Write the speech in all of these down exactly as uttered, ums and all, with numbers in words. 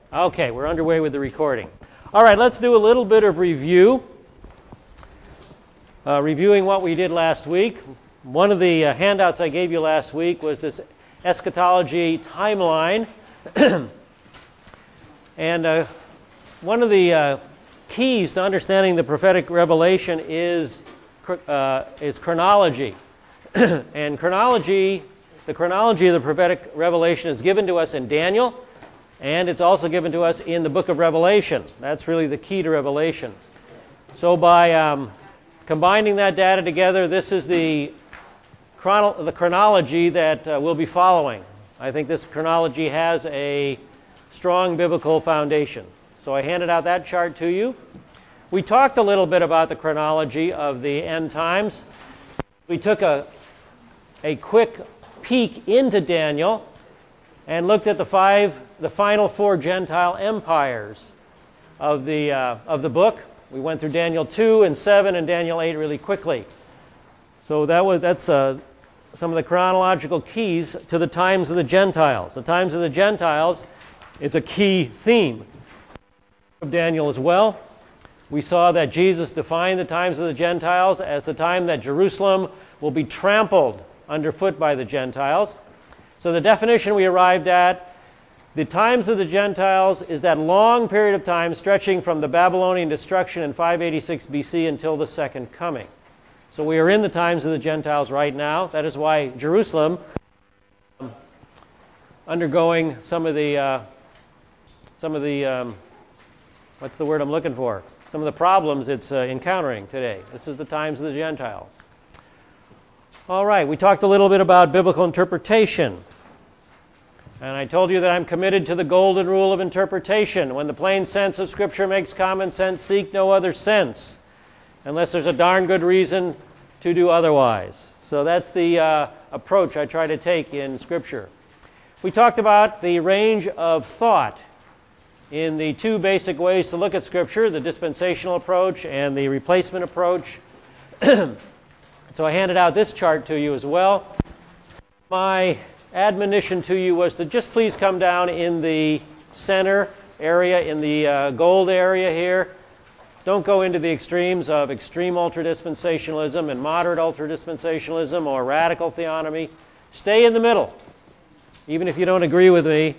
Okay, we're underway with the recording. All right, let's do a little bit of review. Uh, reviewing what we did last week. One of the uh, handouts I gave you last week was this eschatology timeline. and uh, one of the uh, keys to understanding the prophetic revelation is, uh, is chronology. and chronology, the chronology of the prophetic revelation is given to us in Daniel, and it's also given to us in the book of Revelation. That's really the key to Revelation. So by um, combining that data together, this is the, chrono- the chronology that uh, we'll be following. I think this chronology has a strong biblical foundation. So I handed out that chart to you. We talked a little bit about the chronology of the end times. We took a, a quick peek into Daniel and looked at the five, the final four Gentile empires of the uh, of the book. We went through Daniel two and seven and Daniel eight really quickly. So that was that's uh, some of the chronological keys to the times of the Gentiles. The times of the Gentiles is a key theme of Daniel as well. We saw that Jesus defined the times of the Gentiles as the time that Jerusalem will be trampled underfoot by the Gentiles. So the definition we arrived at, the times of the Gentiles is that long period of time stretching from the Babylonian destruction in five eighty-six B C until the second coming. So we are in the times of the Gentiles right now. That is why Jerusalem um, undergoing some of the, uh, some of the, um, what's the word I'm looking for? Some of the problems it's uh, encountering today. This is the times of the Gentiles. All right, we talked a little bit about biblical interpretation. And I told you that I'm committed to the golden rule of interpretation. When the plain sense of Scripture makes common sense, seek no other sense, unless there's a darn good reason to do otherwise. So that's the uh, approach I try to take in Scripture. We talked about the range of thought in the two basic ways to look at Scripture, the dispensational approach and the replacement approach. So I handed out this chart to you as well. My admonition to you was to just please come down in the center area, in the uh, gold area here. Don't go into the extremes of extreme ultradispensationalism and moderate ultradispensationalism or radical theonomy. Stay in the middle. Even if you don't agree with me,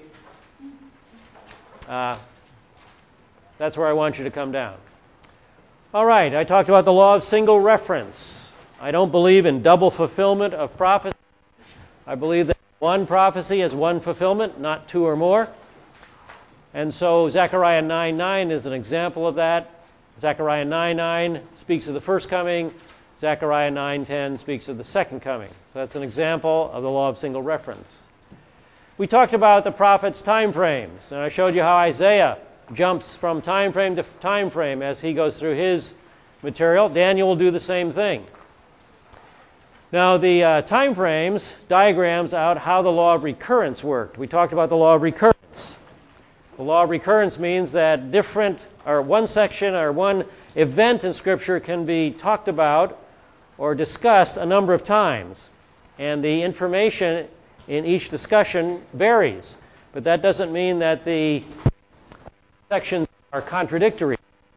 uh, that's where I want you to come down. All right, I talked about the law of single reference. I don't believe in double fulfillment of prophecy. I believe that one prophecy has one fulfillment, not two or more. And so Zechariah nine nine is an example of that. Zechariah nine nine speaks of the first coming. Zechariah nine ten speaks of the second coming. So that's an example of the law of single reference. We talked about the prophet's time frames, and I showed you how Isaiah jumps from time frame to time frame as he goes through his material. Daniel will do the same thing. Now, the uh, time frames diagrams out how the law of recurrence worked. We talked about the law of recurrence. The law of recurrence means that different, or one section or one event in Scripture can be talked about or discussed a number of times. And the information in each discussion varies. But that doesn't mean that the sections are contradictory.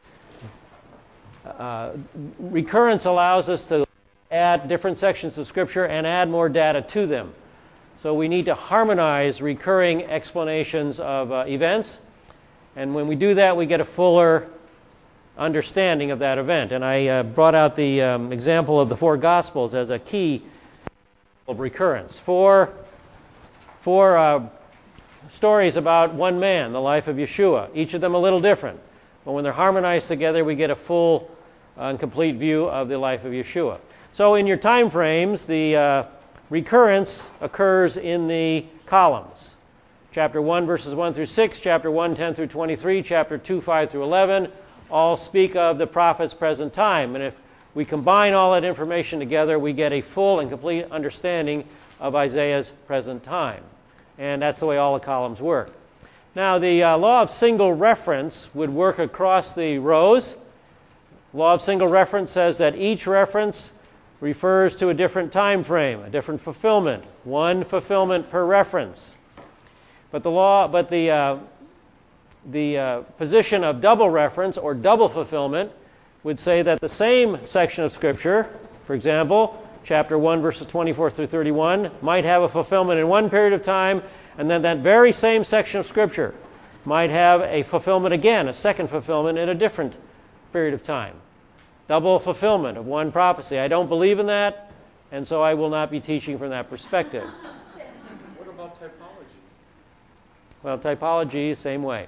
Uh, recurrence allows us to add different sections of Scripture and add more data to them. So we need to harmonize recurring explanations of uh, events. And when we do that, we get a fuller understanding of that event. And I uh, brought out the um, example of the four Gospels as a key of recurrence. Four, four uh, stories about one man, the life of Yeshua. Each of them a little different. But when they're harmonized together, we get a full uh, and complete view of the life of Yeshua. So in your time frames, the uh, recurrence occurs in the columns. Chapter one, verses one through six, chapter one, ten through twenty-three, chapter two, five through eleven, all speak of the prophet's present time. And if we combine all that information together, we get a full and complete understanding of Isaiah's present time. And that's the way all the columns work. Now, the uh, law of single reference would work across the rows. Law of single reference says that each reference refers to a different time frame, a different fulfillment, one fulfillment per reference. But the law, but the uh, the uh, position of double reference or double fulfillment would say that the same section of Scripture, for example, chapter one, verses twenty-four through thirty-one, might have a fulfillment in one period of time, and then that very same section of Scripture might have a fulfillment again, a second fulfillment in a different period of time. Double fulfillment of one prophecy. I don't believe in that, and so I will not be teaching from that perspective. What about typology? Well, typology, same way.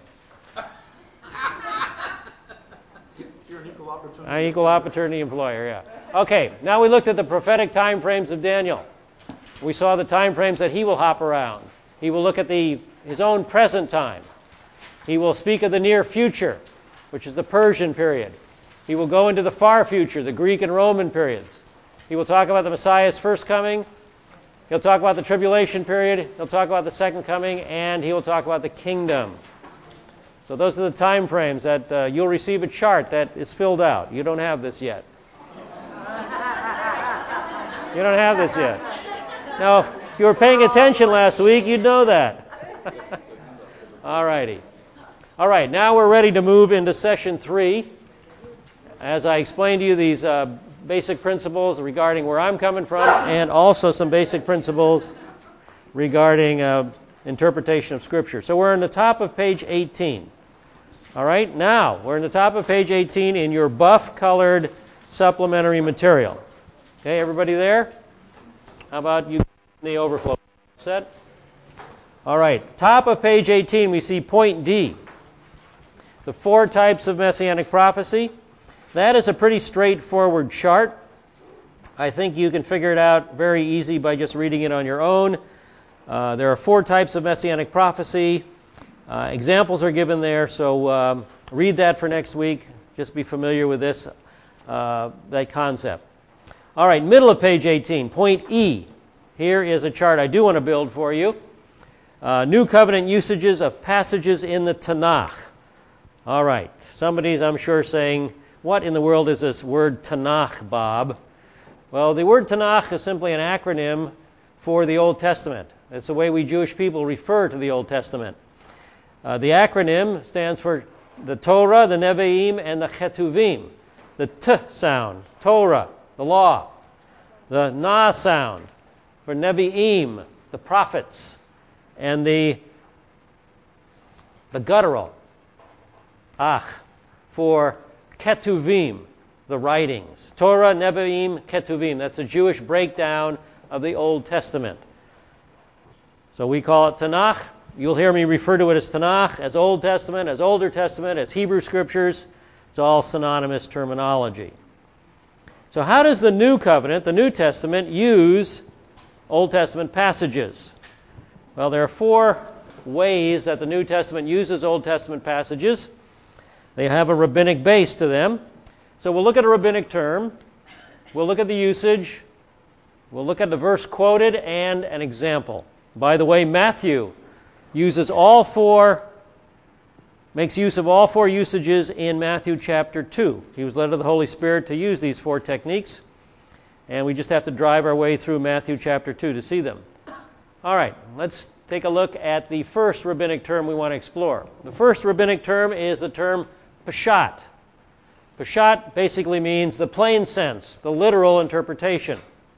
You're an equal opportunity. An equal opportunity employer, yeah. Okay, now we looked at the prophetic time frames of Daniel. We saw the time frames that he will hop around. He will look at the his own present time. He will speak of the near future, which is the Persian period. He will go into the far future, the Greek and Roman periods. He will talk about the Messiah's first coming. He'll talk about the tribulation period. He'll talk about the second coming, and he will talk about the kingdom. So those are the time frames that uh, you'll receive a chart that is filled out. You don't have this yet. You don't have this yet. Now, if you were paying attention last week, you'd know that. All righty. All right, now we're ready to move into session three. As I explained to you these uh, basic principles regarding where I'm coming from, and also some basic principles regarding uh, interpretation of Scripture. So we're in the top of page eighteen. All right, now we're in the top of page eighteen in your buff-colored supplementary material. Okay, everybody there? How about you in the overflow set? All right, top of page eighteen, we see point D, the four types of Messianic prophecy. That is a pretty straightforward chart. I think you can figure it out very easy by just reading it on your own. Uh, there are four types of Messianic prophecy. Uh, examples are given there, so um, read that for next week. Just be familiar with this, uh, that concept. All right, middle of page eighteen, point E. Here is a chart I do want to build for you. Uh, New Covenant usages of passages in the Tanakh. All right, somebody's, I'm sure, saying, what in the world is this word Tanakh, Bob? Well, the word Tanakh is simply an acronym for the Old Testament. It's the way we Jewish people refer to the Old Testament. Uh, the acronym stands for the Torah, the Nevi'im, and the Ketuvim. The T sound, Torah, the law. The Na sound for Nevi'im, the prophets. And the, the guttural, Ach, for Ketuvim, the writings. Torah, Nevi'im, Ketuvim. That's a Jewish breakdown of the Old Testament. So we call it Tanakh. You'll hear me refer to it as Tanakh, as Old Testament, as Older Testament, as Hebrew Scriptures. It's all synonymous terminology. So how does the New Covenant, the New Testament, use Old Testament passages? Well, there are four ways that the New Testament uses Old Testament passages. They have a rabbinic base to them. So we'll look at a rabbinic term. We'll look at the usage. We'll look at the verse quoted and an example. By the way, Matthew uses all four, makes use of all four usages in Matthew chapter two. He was led of the Holy Spirit to use these four techniques. And we just have to drive our way through Matthew chapter two to see them. All right, let's take a look at the first rabbinic term we want to explore. The first rabbinic term is the term Peshat. Peshat basically means the plain sense, the literal interpretation.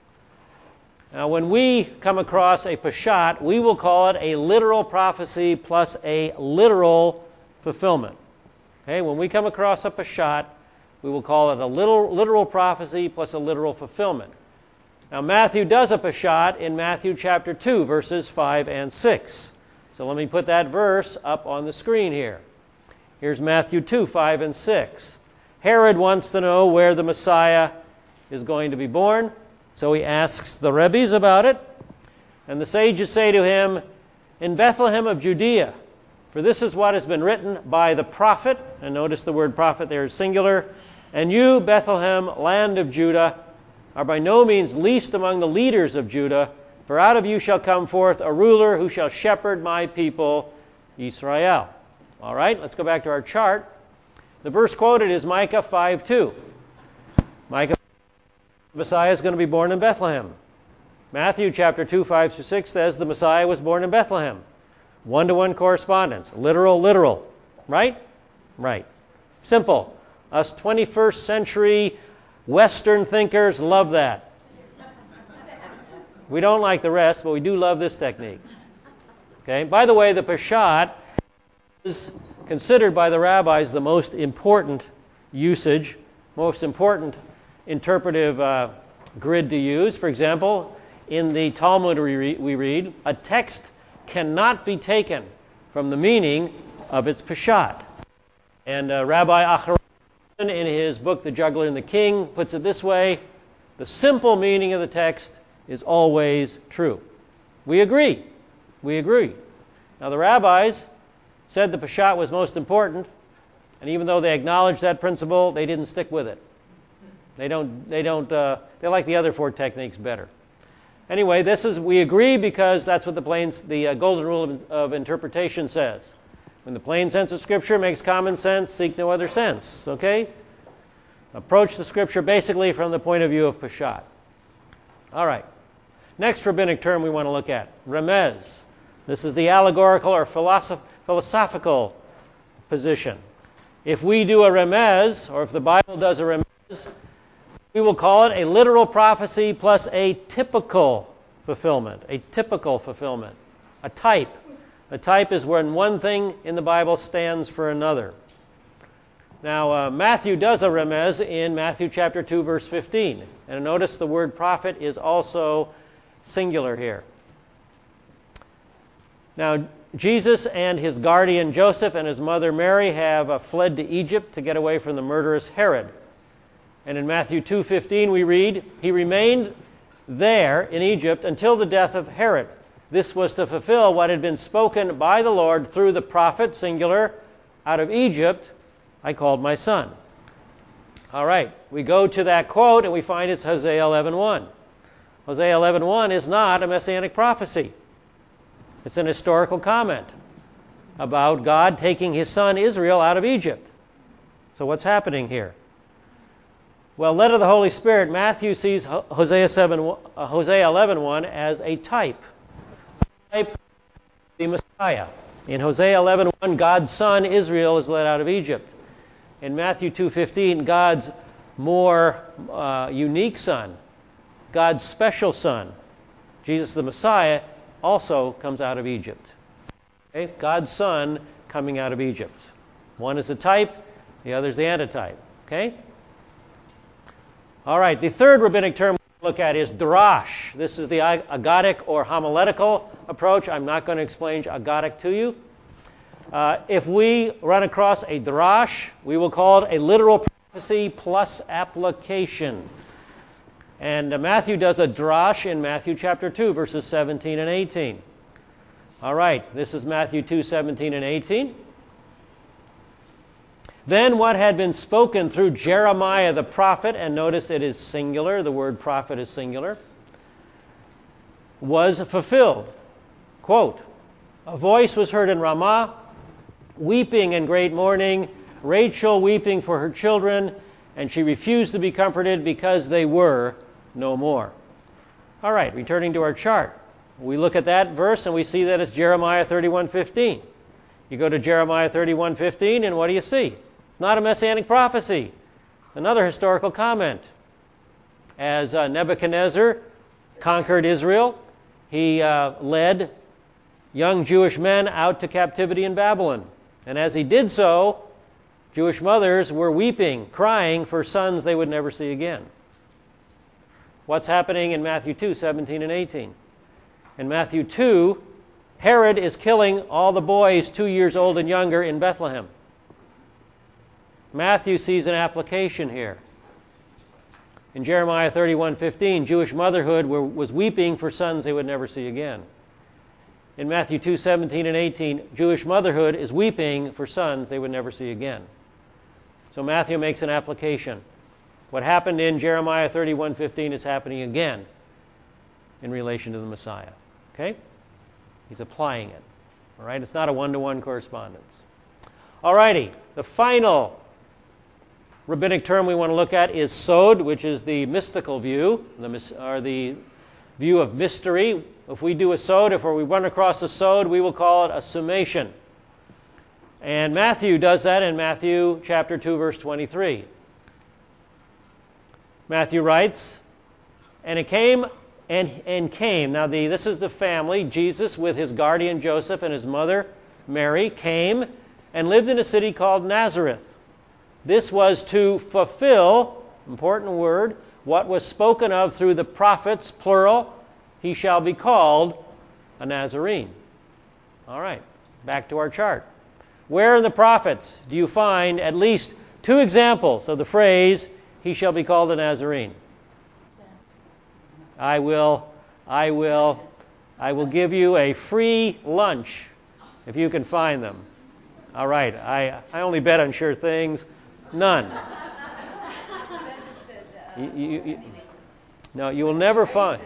Now, when we come across a Peshat, we will call it a literal prophecy plus a literal fulfillment. Okay, when we come across a Peshat, we will call it a literal, literal prophecy plus a literal fulfillment. Now, Matthew does a Peshat in Matthew chapter two, verses five and six. So let me put that verse up on the screen here. Here's Matthew two, five and six. Herod wants to know where the Messiah is going to be born, so he asks the Rebbes about it. And the sages say to him, in Bethlehem of Judea, for this is what has been written by the prophet, and notice the word prophet there is singular, and you, Bethlehem, land of Judah, are by no means least among the leaders of Judah, for out of you shall come forth a ruler who shall shepherd my people, Israel. All right, let's go back to our chart. The verse quoted is Micah five two. Micah, the Messiah is going to be born in Bethlehem. Matthew chapter two, five through six says the Messiah was born in Bethlehem. One-to-one correspondence. Literal, literal. Right? Right. Simple. Us twenty-first century Western thinkers love that. We don't like the rest, but we do love this technique. Okay. By the way, the Peshat is considered by the rabbis the most important usage, most important interpretive uh, grid to use. For example, in the Talmud we, re- we read, a text cannot be taken from the meaning of its Peshat. And uh, Rabbi Acharon, in his book, The Juggler and the King, puts it this way: the simple meaning of the text is always true. We agree. We agree. Now, the rabbis said the Peshat was most important, and even though they acknowledged that principle, they didn't stick with it. They don't, they don't, uh, they like the other four techniques better. Anyway, this is, we agree because that's what the plain, the uh, golden rule of, of interpretation says. When the plain sense of Scripture makes common sense, seek no other sense. Okay? Approach the Scripture basically from the point of view of Peshat. All right. Next rabbinic term we want to look at, remez. This is the allegorical or philosoph- philosophical position. If we do a remez, or if the Bible does a remez, we will call it a literal prophecy plus a typical fulfillment. A typical fulfillment. A type. A type is when one thing in the Bible stands for another. Now, uh, Matthew does a remez in Matthew chapter two, verse fifteen. And notice the word prophet is also singular here. Now, Jesus and his guardian Joseph and his mother Mary have uh, fled to Egypt to get away from the murderous Herod. And in Matthew two fifteen we read, he remained there in Egypt until the death of Herod. This was to fulfill what had been spoken by the Lord through the prophet, singular, out of Egypt I called my son. All right, we go to that quote and we find it's Hosea eleven one. Hosea eleven one is not a messianic prophecy. It's an historical comment about God taking his son Israel out of Egypt. So what's happening here? Well, led of the Holy Spirit, Matthew sees Hosea eleven one as a type. A type of the Messiah. In Hosea eleven one, God's son Israel is led out of Egypt. In Matthew two fifteen, God's more uh, unique son, God's special son, Jesus the Messiah, also comes out of Egypt. Okay? God's son coming out of Egypt. One is a type, the other is the antitype. Okay? All right, the third rabbinic term we look at is darash. This is the agadic or homiletical approach. I'm not going to explain agadic to you. Uh, if we run across a darash, we will call it a literal prophecy plus application. And uh, Matthew does a darash in Matthew chapter two, verses seventeen and eighteen. All right, this is Matthew two, seventeen and eighteen. Then what had been spoken through Jeremiah the prophet, and notice it is singular, the word prophet is singular, was fulfilled. Quote, a voice was heard in Ramah, weeping in great mourning, Rachel weeping for her children, and she refused to be comforted because they were no more. All right, returning to our chart. We look at that verse and we see that it's Jeremiah thirty-one fifteen. You go to Jeremiah thirty-one fifteen and what do you see? It's not a messianic prophecy. Another historical comment. As uh, Nebuchadnezzar conquered Israel, he uh, led young Jewish men out to captivity in Babylon. And as he did so, Jewish mothers were weeping, crying for sons they would never see again. What's happening in Matthew two, seventeen and eighteen? In Matthew two, Herod is killing all the boys two years old and younger in Bethlehem. Matthew sees an application here. In Jeremiah thirty-one fifteen, Jewish motherhood were, was weeping for sons they would never see again. In Matthew two, seventeen and eighteen, Jewish motherhood is weeping for sons they would never see again. So Matthew makes an application. What happened in Jeremiah thirty-one fifteen is happening again in relation to the Messiah. Okay? He's applying it. All right? It's not a one-to-one correspondence. All righty. The final rabbinic term we want to look at is sod, which is the mystical view, the, or the view of mystery. If we do a sod, if we run across a sod, we will call it a summation. And Matthew does that in Matthew chapter two, verse twenty-three. Matthew writes, and it came, and, and came. Now the, this is the family. Jesus with his guardian Joseph and his mother Mary came and lived in a city called Nazareth. This was to fulfill, important word, what was spoken of through the prophets, plural, he shall be called a Nazarene. All right, back to our chart. Where in the prophets do you find at least two examples of the phrase, he shall be called a Nazarene? I will, I will, I will give you a free lunch if you can find them. All right, I, I only bet on sure things. None. You, you, you, no, you will never find.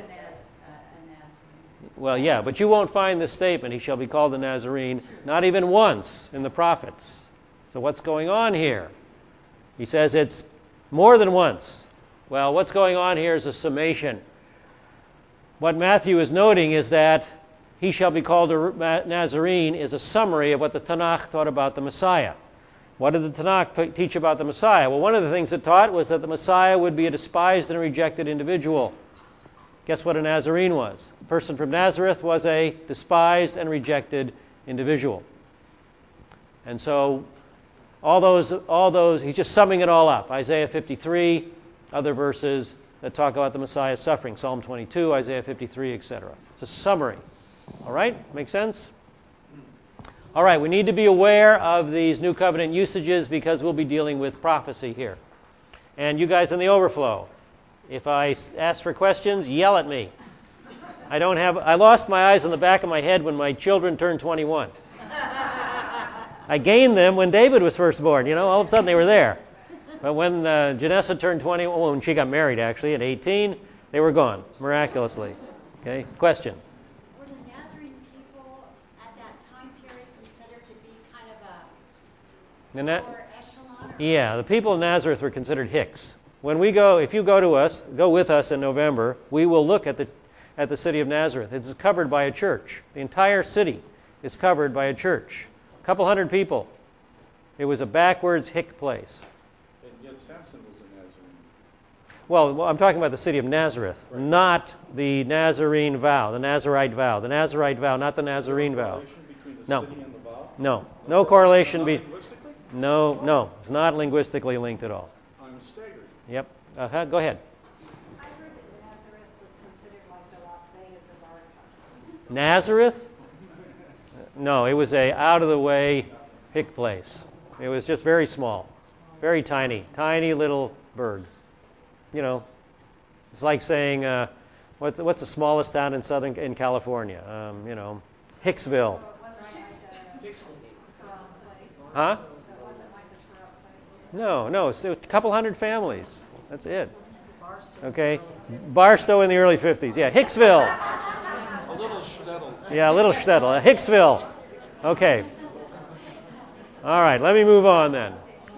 Well, yeah, but you won't find this statement, he shall be called a Nazarene, not even once in the prophets. So what's going on here? He says it's more than once. Well, what's going on here is a summation. What Matthew is noting is that he shall be called a Nazarene is a summary of what the Tanakh taught about the Messiah. What did the Tanakh t- teach about the Messiah? Well, one of the things it taught was that the Messiah would be a despised and rejected individual. Guess what a Nazarene was? A person from Nazareth was a despised and rejected individual. And so all those, all those, he's just summing it all up. Isaiah fifty-three, other verses that talk about the Messiah's suffering. Psalm twenty-two, Isaiah fifty-three, et cetera. It's a summary. All right? Make sense? All right, we need to be aware of these New Covenant usages because we'll be dealing with prophecy here. And you guys in the overflow, if I ask for questions, yell at me. I don't have, I lost my eyes on the back of my head when my children turned twenty-one. I gained them when David was first born. You know, all of a sudden they were there. But when uh, Janessa turned twenty-one, well, when she got married actually at eighteen, they were gone, miraculously. Okay, question? Were the Nazarene people at that time period considered to be kind of a Na- lower echelon? Or yeah, the people of Nazareth were considered hicks. When we go, if you go to us, go with us in November, we will look at the at the city of Nazareth. It's covered by a church. The entire city is covered by a church. A couple hundred people. It was a backwards hick place. And yet Samson was a Nazarene. Well, I'm talking about the city of Nazareth, right. Not the Nazarene vow, the Nazarite vow. The Nazarite vow, not the Nazarene vow. Correlation between the No. city and the vow? No. No correlation. Be- linguistically? no, no. It's not linguistically linked at all. I'm staggered. Yep. Uh, go ahead. I heard that Nazareth was considered like the Las Vegas of our time. Nazareth? No, it was a out-of-the-way hick place. It was just very small, very tiny, tiny little burg. You know, it's like saying, uh, what's, what's the smallest town in Southern in California? Um, you know, Hicksville. Huh? No, no, it's a couple hundred families. That's it. Okay, Barstow in the early fifties. Yeah, Hicksville. A little shtetl. Yeah, a little shtetl. Uh, Hicksville. Okay. All right, let me move on then.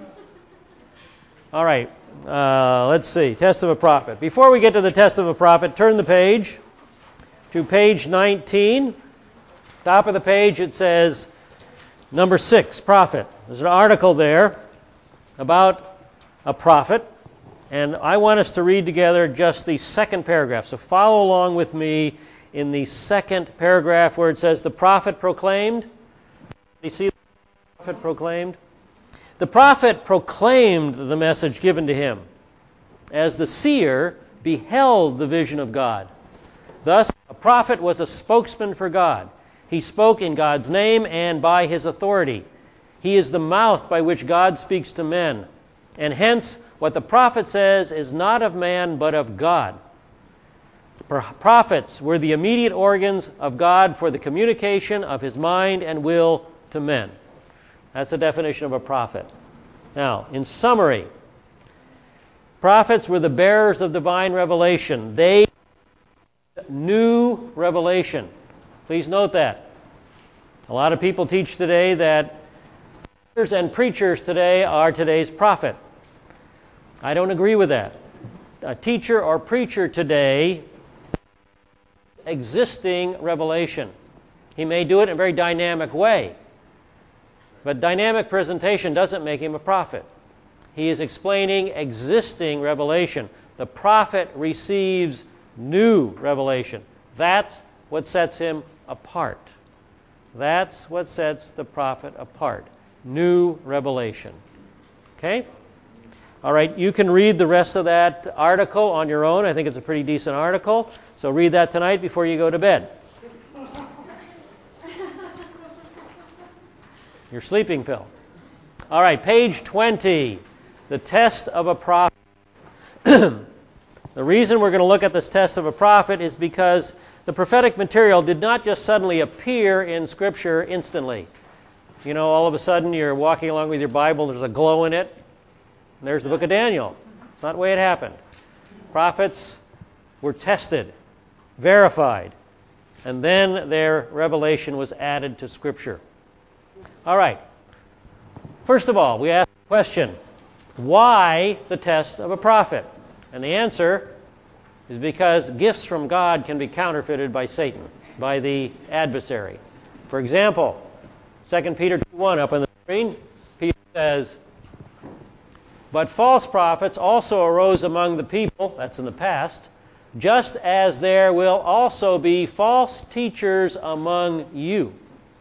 All right, uh, let's see. Test of a prophet. Before we get to the test of a prophet, turn the page to page nineteen. Top of the page it says number six, prophet. There's an article there about a prophet, and I want us to read together just the second paragraph. So follow along with me in the second paragraph where it says the prophet proclaimed. You see the prophet proclaimed? The prophet proclaimed the message given to him as the seer beheld the vision of God. Thus, a prophet was a spokesman for God. He spoke in God's name and by his authority. He is the mouth by which God speaks to men. And hence, what the prophet says is not of man, but of God. Prophets were the immediate organs of God for the communication of his mind and will to men. That's the definition of a prophet. Now, in summary, prophets were the bearers of divine revelation. They knew revelation. Please note that. A lot of people teach today that preachers and preachers today are today's prophet. I don't agree with that. A teacher or preacher today existing revelation. He may do it in a very dynamic way. But dynamic presentation doesn't make him a prophet. He is explaining existing revelation. The prophet receives new revelation. That's what sets him apart. That's what sets the prophet apart. New revelation. Okay? All right, you can read the rest of that article on your own. I think it's a pretty decent article. So read that tonight before you go to bed. Your sleeping pill. All right, page twenty. The test of a prophet. The reason we're going to look at this test of a prophet is because the prophetic material did not just suddenly appear in Scripture instantly. You know, all of a sudden you're walking along with your Bible, there's a glow in it, and there's the book of Daniel. It's not the way it happened. Prophets were tested, verified, and then their revelation was added to Scripture. All right. First of all, we ask the question, why the test of a prophet? And the answer is because gifts from God can be counterfeited by Satan, by the adversary. For example, Second Peter two one up on the screen, Peter says, "But false prophets also arose among the people," that's in the past, "just as there will also be false teachers among you,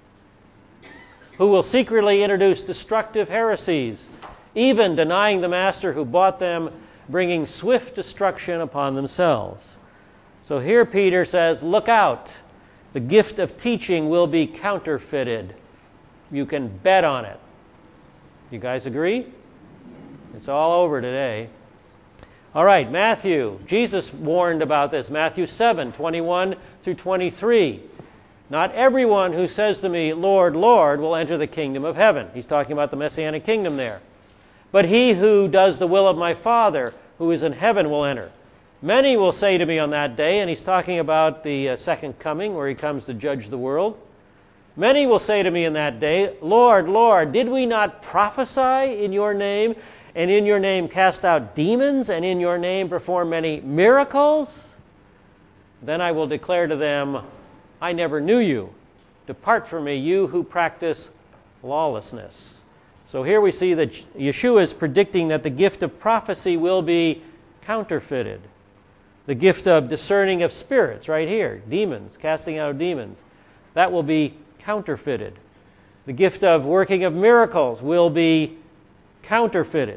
who will secretly introduce destructive heresies, even denying the master who bought them, bringing swift destruction upon themselves." So here Peter says, look out. The gift of teaching will be counterfeited. You can bet on it. You guys agree? It's all over today. All right, Matthew. Jesus warned about this. Matthew seven, twenty-one through twenty-three. "Not everyone who says to me, 'Lord, Lord,' will enter the kingdom of heaven." He's talking about the Messianic kingdom there. "But he who does the will of my Father who is in heaven will enter. Many will say to me on that day," and he's talking about the uh, second coming where he comes to judge the world. "Many will say to me in that day, 'Lord, Lord, did we not prophesy in your name, and in your name cast out demons, and in your name perform many miracles?' Then I will declare to them, 'I never knew you. Depart from me, you who practice lawlessness.'" So here we see that Yeshua is predicting that the gift of prophecy will be counterfeited. The gift of discerning of spirits, right here, demons, casting out of demons, that will be counterfeited. The gift of working of miracles will be counterfeited.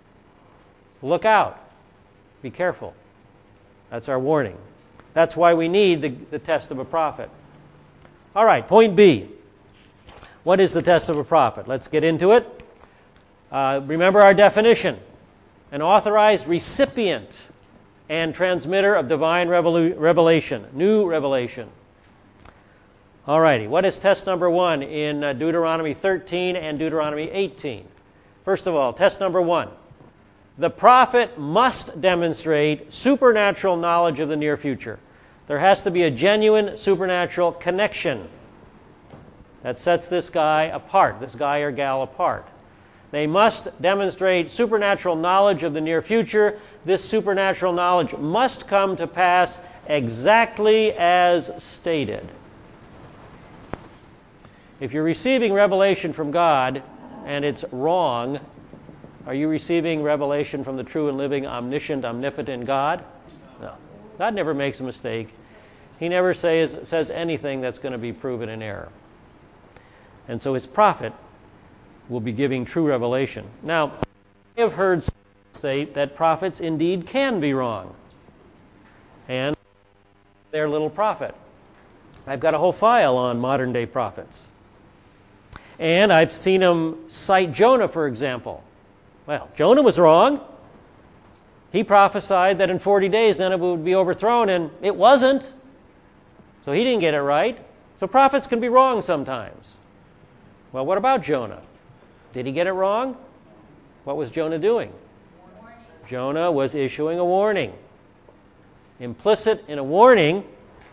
Look out. Be careful. That's our warning. That's why we need the, the test of a prophet. All right, point B. What is the test of a prophet? Let's get into it. Uh, remember our definition. An authorized recipient and transmitter of divine revelu- revelation, new revelation. All righty, what is test number one in uh, Deuteronomy thirteen and Deuteronomy eighteen? First of all, test number one. The prophet must demonstrate supernatural knowledge of the near future. There has to be a genuine supernatural connection that sets this guy apart, this guy or gal apart. They must demonstrate supernatural knowledge of the near future. This supernatural knowledge must come to pass exactly as stated. If you're receiving revelation from God and it's wrong, are you receiving revelation from the true and living, omniscient, omnipotent God? No. God never makes a mistake. He never says, says anything that's going to be proven in error. And so his prophet will be giving true revelation. Now, I have heard some state that prophets indeed can be wrong. And their little prophet. I've got a whole file on modern day prophets. And I've seen them cite Jonah, for example. Well, Jonah was wrong. He prophesied that in forty days then it would be overthrown, and it wasn't. So he didn't get it right. So prophets can be wrong sometimes. Well, what about Jonah? Did he get it wrong? What was Jonah doing? Warning. Jonah was issuing a warning. Implicit in a warning,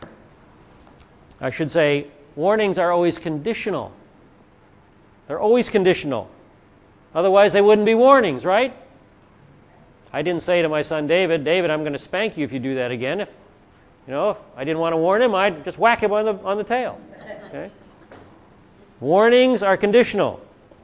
I should say, warnings are always conditional. They're always conditional. Otherwise, they wouldn't be warnings, right? I didn't say to my son David, David, I'm going to spank you if you do that again. If you know, if I didn't want to warn him, I'd just whack him on the on the tail. Okay? Warnings are conditional.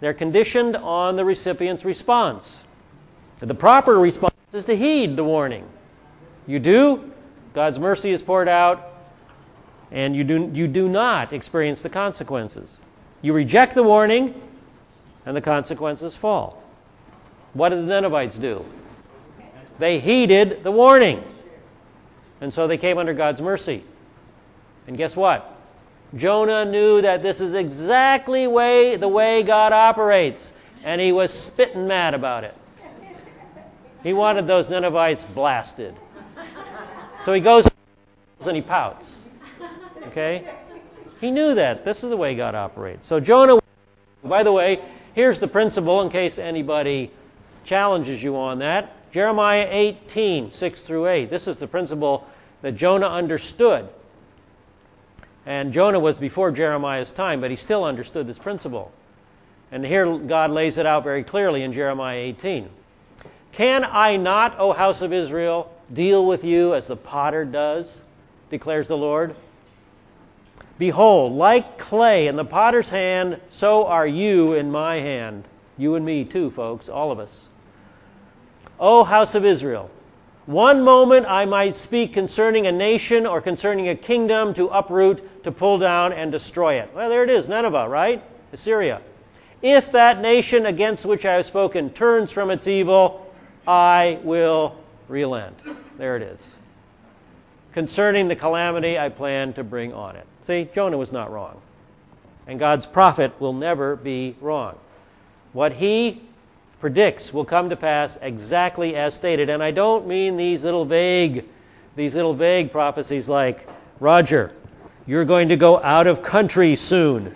They're conditioned on the recipient's response. The proper response is to heed the warning. You do, God's mercy is poured out, and you do, you do not experience the consequences. You reject the warning, and the consequences fall. What did the Ninevites do? They heeded the warning. And so they came under God's mercy. And guess what? Jonah knew that this is exactly way, the way God operates. And he was spitting mad about it. He wanted those Ninevites blasted. So he goes and he pouts. Okay? He knew that. This is the way God operates. So Jonah, by the way, here's the principle in case anybody challenges you on that. Jeremiah eighteen, six through eight. This is the principle that Jonah understood. And Jonah was before Jeremiah's time, but he still understood this principle. And here God lays it out very clearly in Jeremiah eighteen. Can I not, O house of Israel, deal with you as the potter does, declares the Lord? Behold, like clay in the potter's hand, so are you in my hand. You and me too, folks, all of us. O house of Israel, one moment I might speak concerning a nation or concerning a kingdom to uproot, to pull down, and destroy it. Well, there it is, Nineveh, right? Assyria. If that nation against which I have spoken turns from its evil, I will relent. There it is. Concerning the calamity I plan to bring on it. See, Jonah was not wrong. And God's prophet will never be wrong. What he predicts will come to pass exactly as stated. And I don't mean these little vague, these little vague prophecies like, Roger, you're going to go out of country soon.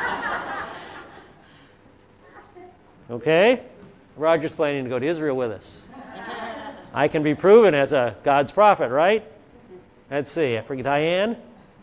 Okay? Roger's planning to go to Israel with us. I can be proven as a God's prophet, right? Let's see, I forget, Diane?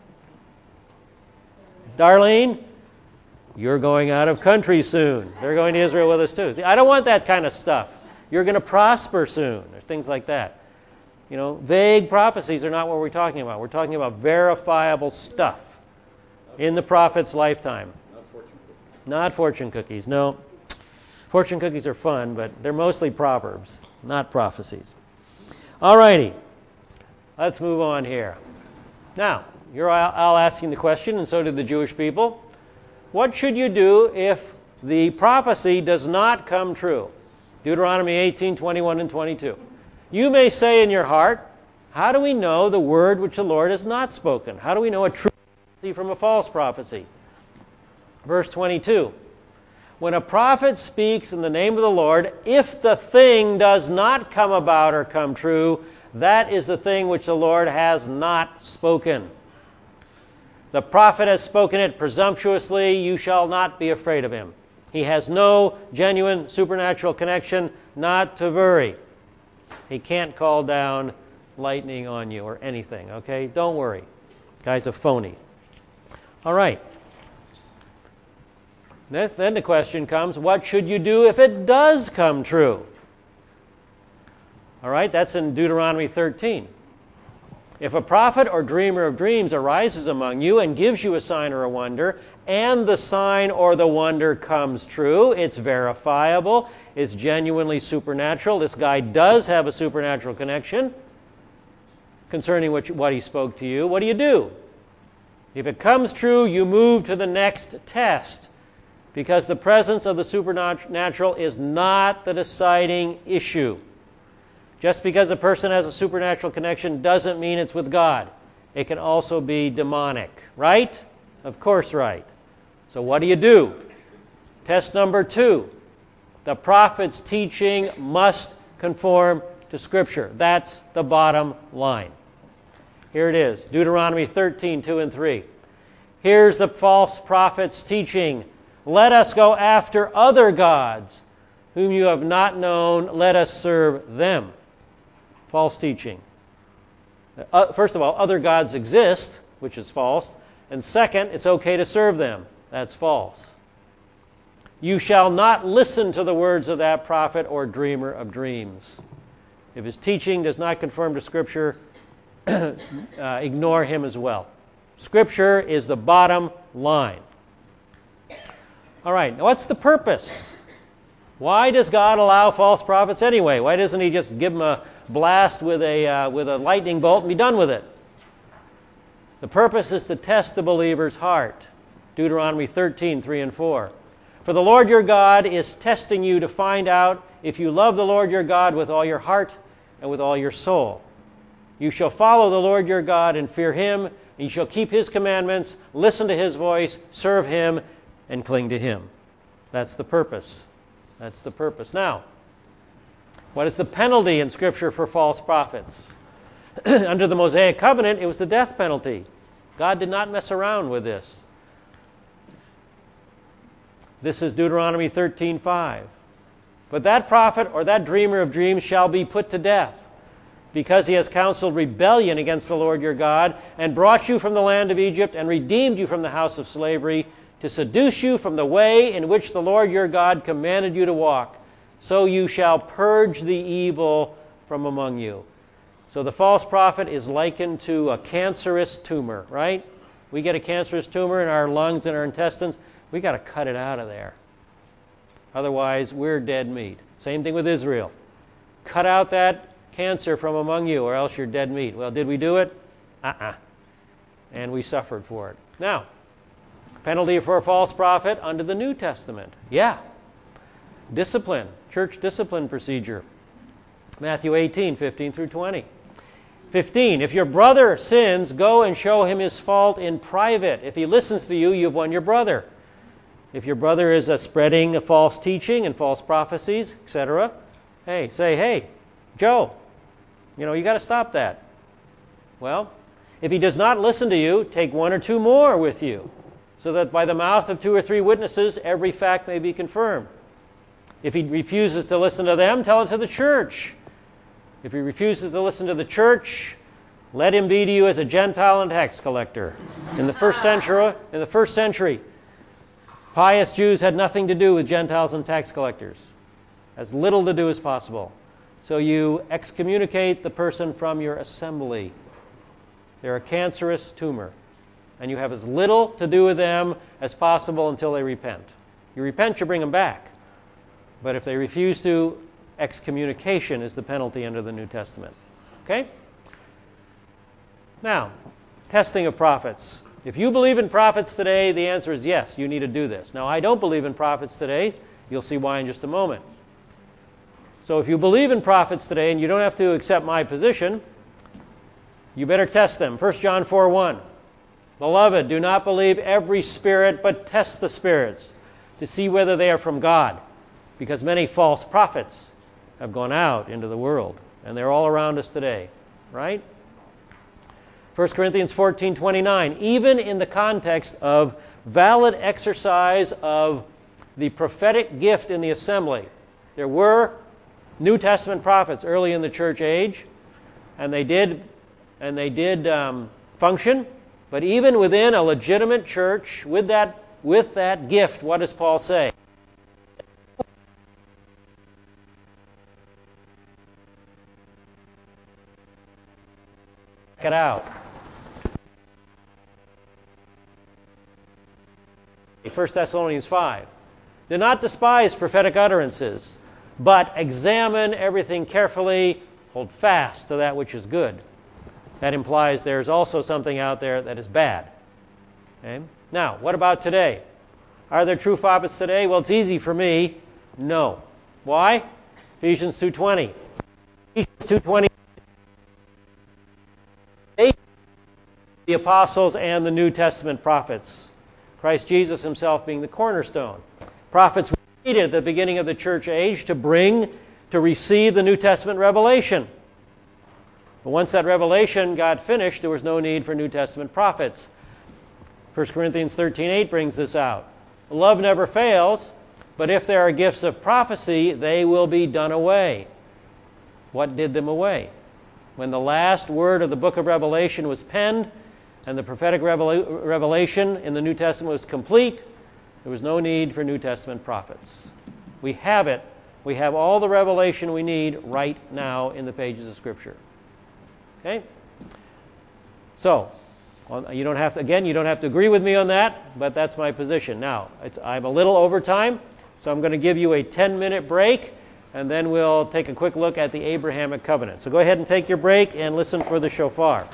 Darlene? You're going out of country soon. They're going to Israel with us too. See, I don't want that kind of stuff. You're going to prosper soon, or things like that. You know, vague prophecies are not what we're talking about. We're talking about verifiable stuff in the prophet's lifetime. Not fortune cookies. Not fortune cookies, no. Fortune cookies are fun, but they're mostly proverbs, not prophecies. All righty. Let's move on here. Now, you're all asking the question, and so did the Jewish people. What should you do if the prophecy does not come true? Deuteronomy eighteen, twenty-one and twenty-two. You may say in your heart, how do we know the word which the Lord has not spoken? How do we know a true prophecy from a false prophecy? Verse twenty-two. When a prophet speaks in the name of the Lord, if the thing does not come about or come true, that is the thing which the Lord has not spoken. The prophet has spoken it presumptuously, you shall not be afraid of him. He has no genuine supernatural connection, not to worry. He can't call down lightning on you or anything, okay? Don't worry. Guy's a phony. All right. Then the question comes, what should you do if it does come true? All right, that's in Deuteronomy thirteen. If a prophet or dreamer of dreams arises among you and gives you a sign or a wonder, and the sign or the wonder comes true, it's verifiable, it's genuinely supernatural, this guy does have a supernatural connection concerning what, what he spoke to you, what do you do? If it comes true, you move to the next test, because the presence of the supernatural is not the deciding issue. Just because a person has a supernatural connection doesn't mean it's with God. It can also be demonic, right? Of course, right. So what do you do? Test number two. The prophet's teaching must conform to Scripture. That's the bottom line. Here it is, Deuteronomy thirteen, two and three. Here's the false prophet's teaching. Let us go after other gods whom you have not known. Let us serve them. False teaching. Uh, first of all, other gods exist, which is false. And second, it's okay to serve them. That's false. You shall not listen to the words of that prophet or dreamer of dreams. If his teaching does not conform to Scripture, uh, ignore him as well. Scripture is the bottom line. All right, now what's the purpose? Why does God allow false prophets anyway? Why doesn't he just give them a blast with a, uh, with a lightning bolt and be done with it? The purpose is to test the believer's heart. Deuteronomy thirteen, three and four. For the Lord your God is testing you to find out if you love the Lord your God with all your heart and with all your soul. You shall follow the Lord your God and fear him. And you shall keep his commandments, listen to his voice, serve him, and cling to him. That's the purpose. That's the purpose. Now, what is the penalty in Scripture for false prophets? Under the Mosaic covenant, it was the death penalty. God did not mess around with this. This is Deuteronomy thirteen five. But that prophet or that dreamer of dreams shall be put to death, because he has counseled rebellion against the Lord your God, and brought you from the land of Egypt, and redeemed you from the house of slavery, to seduce you from the way in which the Lord your God commanded you to walk. So you shall purge the evil from among you. So the false prophet is likened to a cancerous tumor, right? We get a cancerous tumor in our lungs and our intestines. We got to cut it out of there. Otherwise, we're dead meat. Same thing with Israel. Cut out that cancer from among you, or else you're dead meat. Well, did we do it? Uh-uh. And we suffered for it. Now, penalty for a false prophet under the New Testament. Yeah. Discipline. Church discipline procedure. Matthew eighteen, fifteen through twenty. fifteen. If your brother sins, go and show him his fault in private. If he listens to you, you've won your brother. If your brother is uh, spreading a false teaching and false prophecies, et cetera, hey, say, hey, Joe, you know, you got to stop that. Well, if he does not listen to you, take one or two more with you, so that by the mouth of two or three witnesses, every fact may be confirmed. If he refuses to listen to them, tell it to the church. If he refuses to listen to the church, let him be to you as a Gentile and tax collector. In the first century, in the first century, pious Jews had nothing to do with Gentiles and tax collectors. As little to do as possible. So you excommunicate the person from your assembly. They're a cancerous tumor. And you have as little to do with them as possible until they repent. You repent, you bring them back. But if they refuse to, excommunication is the penalty under the New Testament. Okay? Now, testing of prophets. If you believe in prophets today, the answer is yes, you need to do this. Now, I don't believe in prophets today. You'll see why in just a moment. So if you believe in prophets today, and you don't have to accept my position, you better test them. First John four one. Beloved, do not believe every spirit, but test the spirits to see whether they are from God, because many false prophets have gone out into the world, and they're all around us today, right? First Corinthians fourteen twenty-nine, even in the context of valid exercise of the prophetic gift in the assembly, there were New Testament prophets early in the church age, and they did, and they did um, function. But even within a legitimate church, with that with that gift, what does Paul say? Check it out. First Thessalonians five. Do not despise prophetic utterances, but examine everything carefully, hold fast to that which is good. That implies there's also something out there that is bad. Okay? Now, what about today? Are there true prophets today? Well, it's easy for me. No. Why? Ephesians two twenty. Ephesians two twenty. The apostles and the New Testament prophets. Christ Jesus himself being the cornerstone. Prophets were needed at the beginning of the church age to bring, to receive the New Testament revelation. But once that revelation got finished, there was no need for New Testament prophets. First Corinthians thirteen eight brings this out. Love never fails, but if there are gifts of prophecy, they will be done away. What did them away? When the last word of the book of Revelation was penned, and the prophetic revela- revelation in the New Testament was complete, there was no need for New Testament prophets. We have it. We have all the revelation we need right now in the pages of Scripture. Okay? So, You don't have to, again, you don't have to agree with me on that, but that's my position. Now, it's, I'm a little over time, so I'm going to give you a ten-minute break, and then we'll take a quick look at the Abrahamic covenant. So go ahead and take your break and listen for the shofar.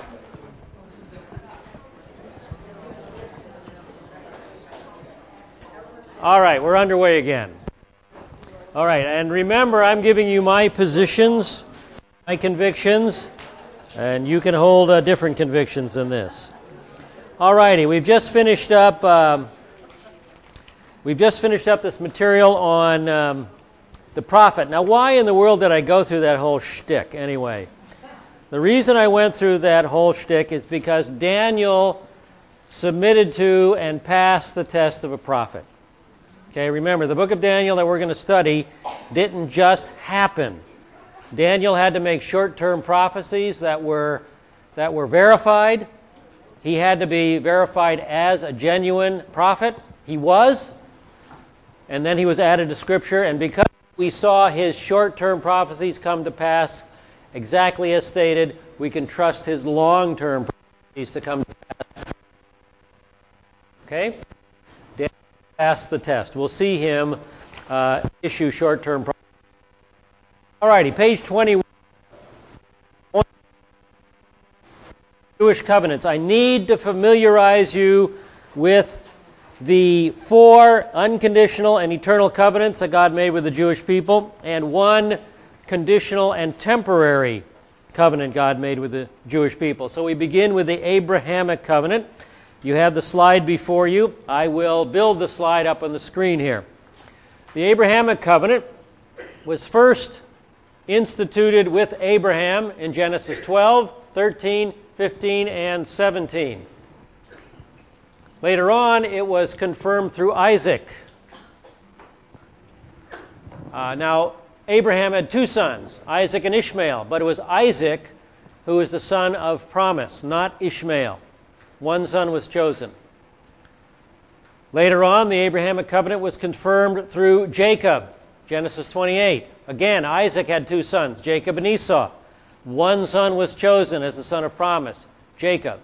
All right, we're underway again. All right, and remember, I'm giving you my positions, my convictions, and you can hold uh, different convictions than this. All righty, we've just finished up. Um, we've just finished up this material on um, the prophet. Now, why in the world did I go through that whole shtick anyway? The reason I went through that whole shtick is because Daniel submitted to and passed the test of a prophet. Okay, remember, the book of Daniel that we're going to study didn't just happen. Daniel had to make short-term prophecies that were that were verified. He had to be verified as a genuine prophet. He was. And then he was added to Scripture. And because we saw his short-term prophecies come to pass exactly as stated, we can trust his long-term prophecies to come to pass. Okay? Daniel passed the test. We'll see him uh, issue short-term prophecies. All righty, page twenty-one. Jewish covenants. I need to familiarize you with the four unconditional and eternal covenants that God made with the Jewish people, and one conditional and temporary covenant God made with the Jewish people. So we begin with the Abrahamic covenant. You have the slide before you. I will build the slide up on the screen here. The Abrahamic covenant was first instituted with Abraham in Genesis twelve, thirteen, fifteen, and seventeen. Later on, it was confirmed through Isaac. Uh, now, Abraham had two sons, Isaac and Ishmael, but it was Isaac who was the son of promise, not Ishmael. One son was chosen. Later on, the Abrahamic covenant was confirmed through Jacob, Genesis twenty-eight. Again, Isaac had two sons, Jacob and Esau. One son was chosen as the son of promise, Jacob.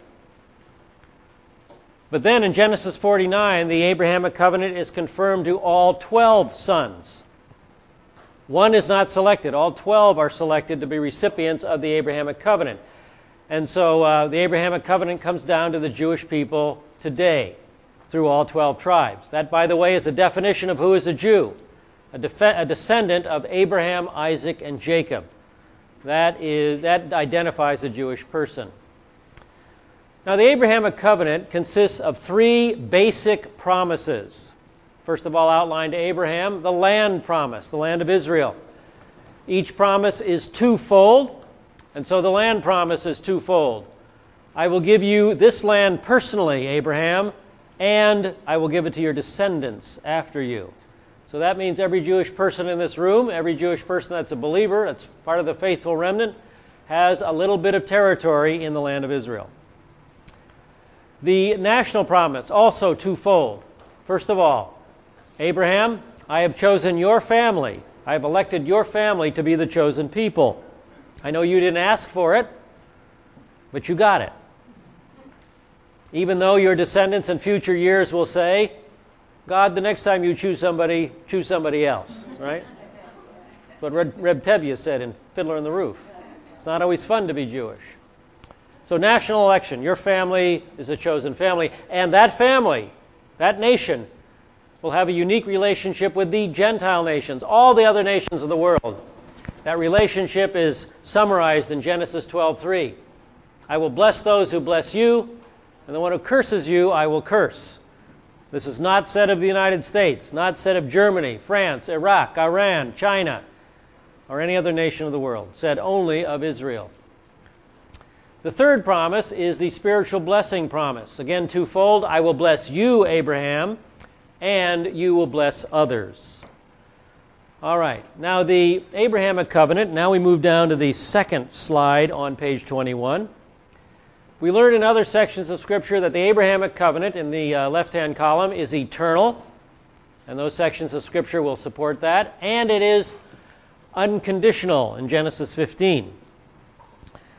But then in Genesis forty-nine, the Abrahamic covenant is confirmed to all twelve sons. One is not selected. All twelve are selected to be recipients of the Abrahamic covenant. And so uh, the Abrahamic covenant comes down to the Jewish people today through all twelve tribes. That, by the way, is a definition of who is a Jew. A, def- a descendant of Abraham, Isaac, and Jacob. That is that identifies a Jewish person. Now, the Abrahamic covenant consists of three basic promises. First of all, outlined to Abraham, the land promise, the land of Israel. Each promise is twofold, and so the land promise is twofold. I will give you this land personally, Abraham, and I will give it to your descendants after you. So that means every Jewish person in this room, every Jewish person that's a believer, that's part of the faithful remnant, has a little bit of territory in the land of Israel. The national promise, also twofold. First of all, Abraham, I have chosen your family. I have elected your family to be the chosen people. I know you didn't ask for it, but you got it. Even though your descendants in future years will say, God, the next time you choose somebody, choose somebody else, right? That's what Reb, Reb Tevye said in Fiddler on the Roof. It's not always fun to be Jewish. So national election, your family is a chosen family, and that family, that nation, will have a unique relationship with the Gentile nations, all the other nations of the world. That relationship is summarized in Genesis twelve three. I will bless those who bless you, and the one who curses you, I will curse. This is not said of the United States, not said of Germany, France, Iraq, Iran, China, or any other nation of the world. Said only of Israel. The third promise is the spiritual blessing promise. Again, twofold. I will bless you, Abraham, and you will bless others. All right. Now the Abrahamic covenant. Now we move down to the second slide on page twenty-one. We learn in other sections of Scripture that the Abrahamic covenant in the uh, left-hand column is eternal, and those sections of Scripture will support that, and it is unconditional in Genesis fifteen.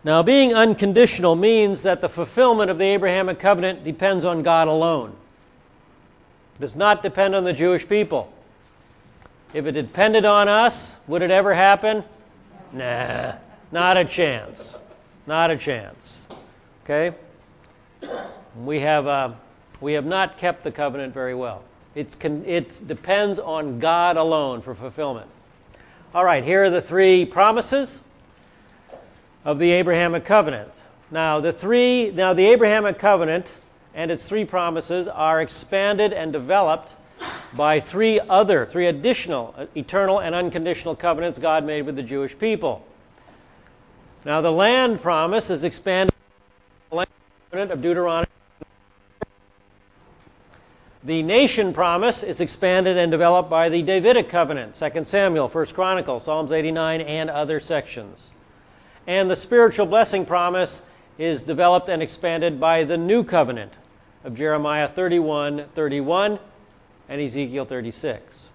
Now, being unconditional means that the fulfillment of the Abrahamic covenant depends on God alone. It does not depend on the Jewish people. If it depended on us, would it ever happen? Nah, not a chance. Not a chance. Okay? We have uh, we have not kept the covenant very well. It's con- it depends on God alone for fulfillment. All right, here are the three promises of the Abrahamic covenant. Now, the three now the Abrahamic covenant and its three promises are expanded and developed by three other, three additional eternal and unconditional covenants God made with the Jewish people. Now, the land promise is expanded by the land covenant of Deuteronomy. The nation promise is expanded and developed by the Davidic covenant, Second Samuel, First Chronicles, Psalms eighty-nine, and other sections. And the spiritual blessing promise is developed and expanded by the new covenant of Jeremiah thirty-one thirty-one and Ezekiel thirty-six.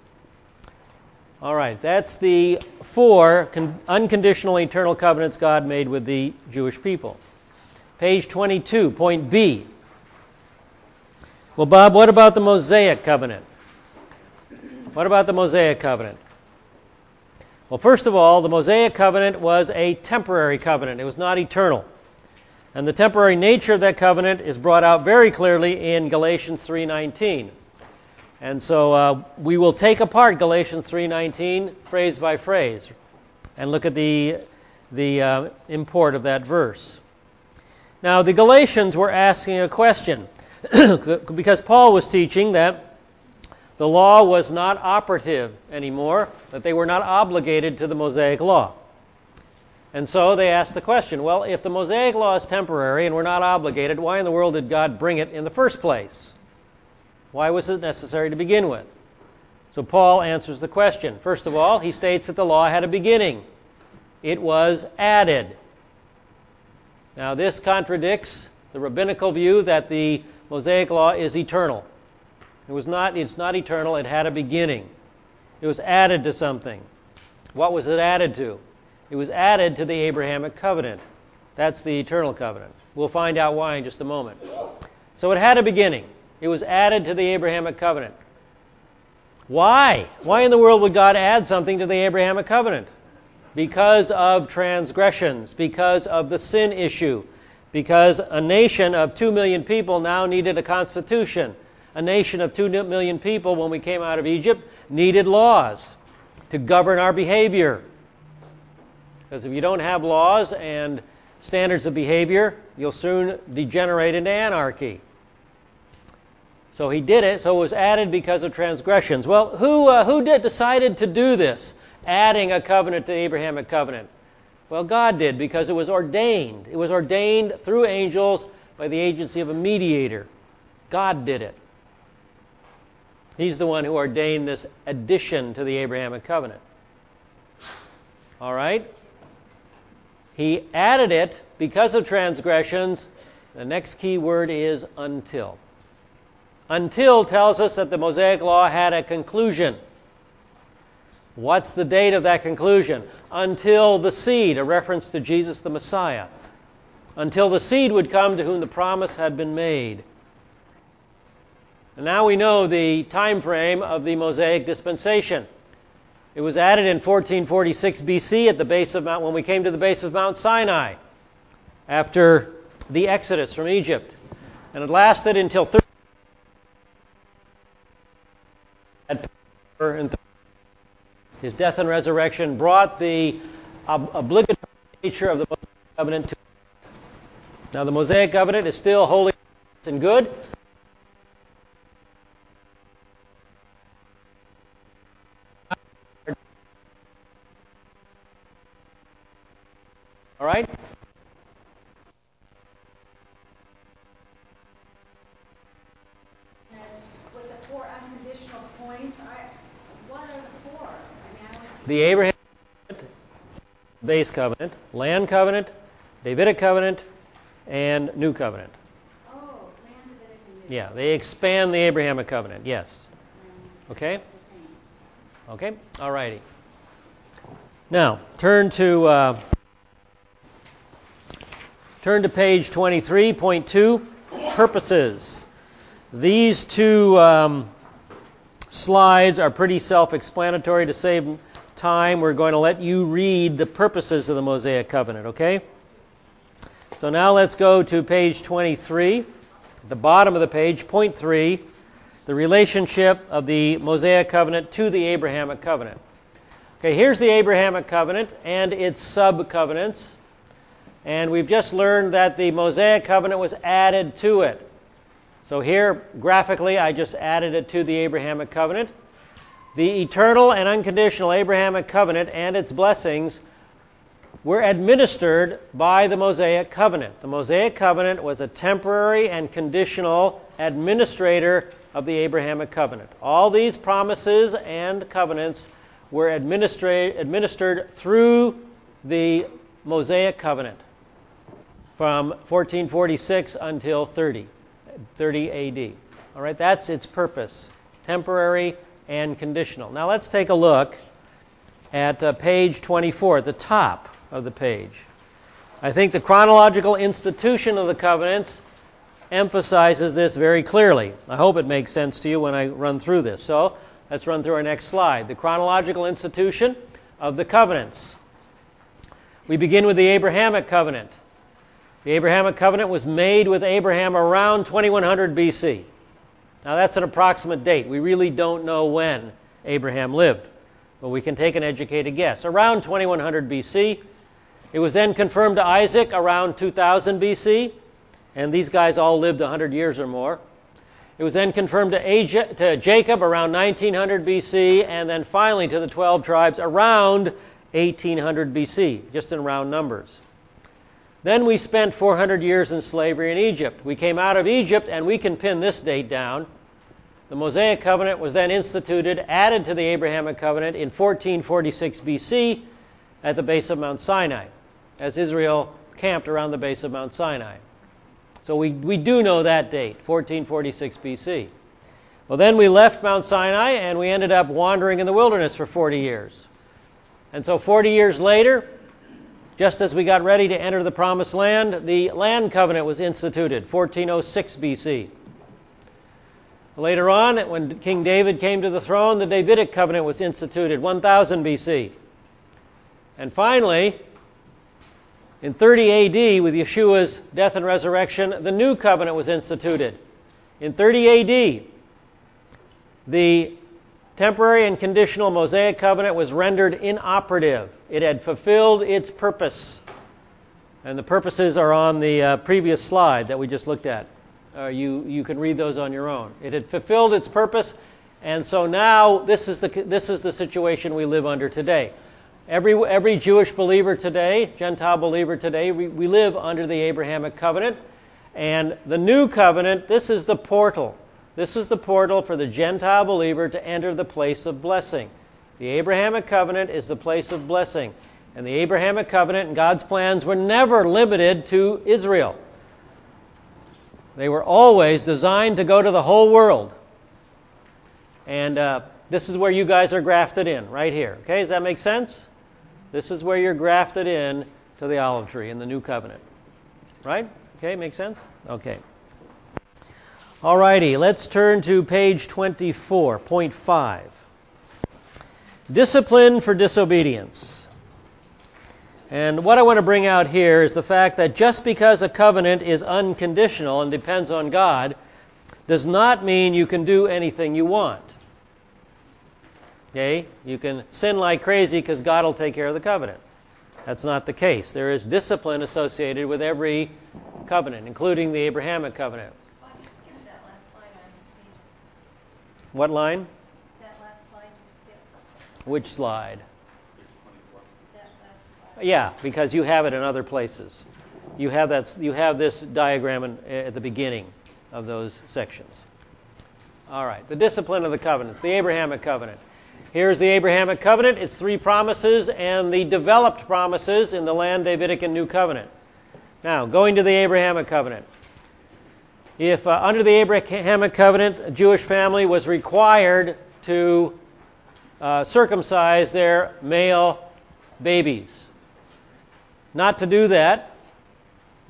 All right, that's the four con- unconditional eternal covenants God made with the Jewish people. Page twenty-two, point B. Well, Bob, what about the Mosaic covenant? What about the Mosaic covenant? Well, first of all, the Mosaic covenant was a temporary covenant. It was not eternal. And the temporary nature of that covenant is brought out very clearly in Galatians three nineteen. And so uh, we will take apart Galatians three nineteen phrase by phrase and look at the, the uh, import of that verse. Now, the Galatians were asking a question because Paul was teaching that the law was not operative anymore, that they were not obligated to the Mosaic law. And so they asked the question, well, if the Mosaic law is temporary and we're not obligated, why in the world did God bring it in the first place? Why was it necessary to begin with? So Paul answers the question. First of all, he states that the law had a beginning. It was added. Now, this contradicts the rabbinical view that the Mosaic law is eternal. It was not, it's not eternal, it had a beginning. It was added to something. What was it added to? It was added to the Abrahamic covenant. That's the eternal covenant. We'll find out why in just a moment. So it had a beginning. It was added to the Abrahamic covenant. Why? Why in the world would God add something to the Abrahamic covenant? Because of transgressions, because of the sin issue, because a nation of two million people now needed a constitution. A nation of two million people, when we came out of Egypt, needed laws to govern our behavior. Because if you don't have laws and standards of behavior, you'll soon degenerate into anarchy. So he did it, so it was added because of transgressions. Well, who uh, who did decided to do this, adding a covenant to the Abrahamic covenant? Well, God did, because it was ordained. It was ordained through angels by the agency of a mediator. God did it. He's the one who ordained this addition to the Abrahamic covenant. All right? He added it because of transgressions. The next key word is until. Until tells us that the Mosaic law had a conclusion. What's the date of that conclusion? Until the seed, a reference to Jesus the Messiah. Until the seed would come to whom the promise had been made. And now we know the time frame of the Mosaic dispensation. It was added in fourteen forty-six B C at the base of Mount, when we came to the base of Mount Sinai, after the Exodus from Egypt. And it lasted until thirty His death and resurrection brought the ob- obligatory nature of the Mosaic covenant to. Now the Mosaic covenant is still holy and good. All right? With the four unconditional points, I, what are the four? I mean, I don't see. The Abraham base covenant, land covenant, Davidic covenant, and new covenant. Oh, land, Davidic, and new. Yeah, they expand the Abrahamic covenant, yes. Okay? Thanks. Okay, all righty. Now, turn to uh, turn to page twenty-three point two, purposes. These two um, slides are pretty self-explanatory. To save time, we're going to let you read the purposes of the Mosaic Covenant, okay? So now let's go to page twenty-three, at the bottom of the page, point three, the relationship of the Mosaic Covenant to the Abrahamic Covenant. Okay, here's the Abrahamic Covenant and its sub-covenants. And we've just learned that the Mosaic Covenant was added to it. So here, graphically, I just added it to the Abrahamic Covenant. The eternal and unconditional Abrahamic Covenant and its blessings were administered by the Mosaic Covenant. The Mosaic Covenant was a temporary and conditional administrator of the Abrahamic Covenant. All these promises and covenants were administra- administered through the Mosaic Covenant from fourteen forty-six until thirty, thirty A D. All right, that's its purpose, temporary and conditional. Now let's take a look at uh, page twenty-four, at the top of the page. I think the chronological institution of the covenants emphasizes this very clearly. I hope it makes sense to you when I run through this. So let's run through our next slide. The chronological institution of the covenants. We begin with the Abrahamic Covenant. The Abrahamic Covenant was made with Abraham around twenty-one hundred B C. Now that's an approximate date. We really don't know when Abraham lived, but we can take an educated guess. Around twenty-one hundred B C. It was then confirmed to Isaac around two thousand B C, and these guys all lived one hundred years or more. It was then confirmed to, Aj- to Jacob around nineteen hundred B C, and then finally to the twelve tribes around eighteen hundred B C, just in round numbers. Then we spent four hundred years in slavery in Egypt. We came out of Egypt, and we can pin this date down. The Mosaic Covenant was then instituted, added to the Abrahamic Covenant in fourteen forty-six B C at the base of Mount Sinai, as Israel camped around the base of Mount Sinai. So we, we do know that date, fourteen forty-six B C. Well, then we left Mount Sinai, and we ended up wandering in the wilderness for forty years. And so forty years later, just as we got ready to enter the Promised Land, the Land Covenant was instituted, fourteen oh six B C. Later on, when King David came to the throne, the Davidic Covenant was instituted, one thousand B C. And finally, in thirty A D, with Yeshua's death and resurrection, the New Covenant was instituted. In thirty A D, the temporary and conditional Mosaic Covenant was rendered inoperative. It had fulfilled its purpose. And the purposes are on the uh, previous slide that we just looked at. Uh, you, you can read those on your own. It had fulfilled its purpose, and so now this is the, this is the situation we live under today. Every, every Jewish believer today, Gentile believer today, we, we live under the Abrahamic Covenant. And the New Covenant, this is the portal. This is the portal for the Gentile believer to enter the place of blessing. The Abrahamic Covenant is the place of blessing. And the Abrahamic Covenant and God's plans were never limited to Israel. They were always designed to go to the whole world. And uh, this is where you guys are grafted in, right here. Okay, does that make sense? This is where you're grafted in to the olive tree in the New Covenant. Right? Okay, make sense? Okay. All righty, let's turn to page twenty-four, point five. Discipline for disobedience. And what I want to bring out here is the fact that just because a covenant is unconditional and depends on God, does not mean you can do anything you want. Okay? You can sin like crazy because God will take care of the covenant. That's not the case. There is discipline associated with every covenant, including the Abrahamic covenant. Bob, you skipped that last slide on these pages. What line? That last slide you skipped. Which slide? That last slide. Yeah, because you have it in other places. You have that. You have this diagram in, at the beginning of those sections. All right, the discipline of the covenants, the Abrahamic covenant. Here's the Abrahamic covenant. It's three promises and the developed promises in the land, Davidic, and New Covenant. Now, going to the Abrahamic covenant. If uh, under the Abrahamic covenant, a Jewish family was required to uh, circumcise their male babies. Not to do that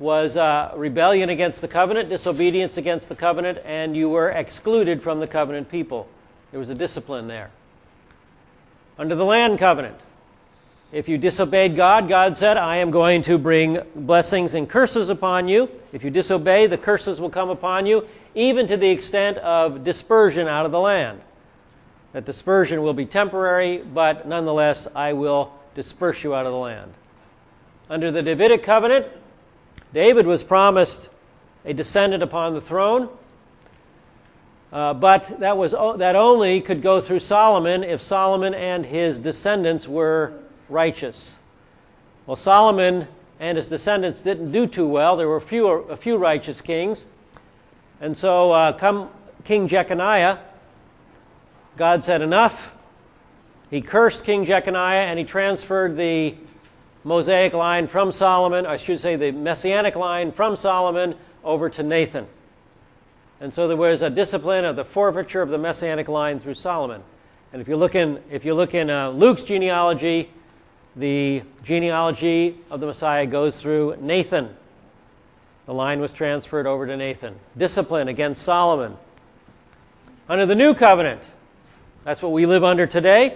was uh, rebellion against the covenant, disobedience against the covenant, and you were excluded from the covenant people. There was a discipline there. Under the land covenant, if you disobeyed God, God said, I am going to bring blessings and curses upon you. If you disobey, the curses will come upon you, even to the extent of dispersion out of the land. That dispersion will be temporary, but nonetheless, I will disperse you out of the land. Under the Davidic covenant, David was promised a descendant upon the throne, uh, but that was that only could go through Solomon if Solomon and his descendants were righteous. Well, Solomon and his descendants didn't do too well. There were a few, a few righteous kings. And so uh, come King Jeconiah, God said enough. He cursed King Jeconiah and he transferred the Mosaic line from Solomon, I should say the Messianic line from Solomon over to Nathan. And so there was a discipline of the forfeiture of the Messianic line through Solomon. And if you look in, if you look in uh, Luke's genealogy, the genealogy of the Messiah goes through Nathan. The line was transferred over to Nathan. Discipline against Solomon. Under the new covenant, that's what we live under today.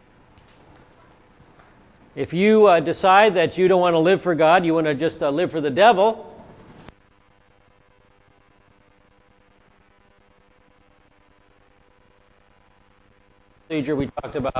If you uh, decide that you don't want to live for God, you want to just uh, live for the devil, procedure we talked about.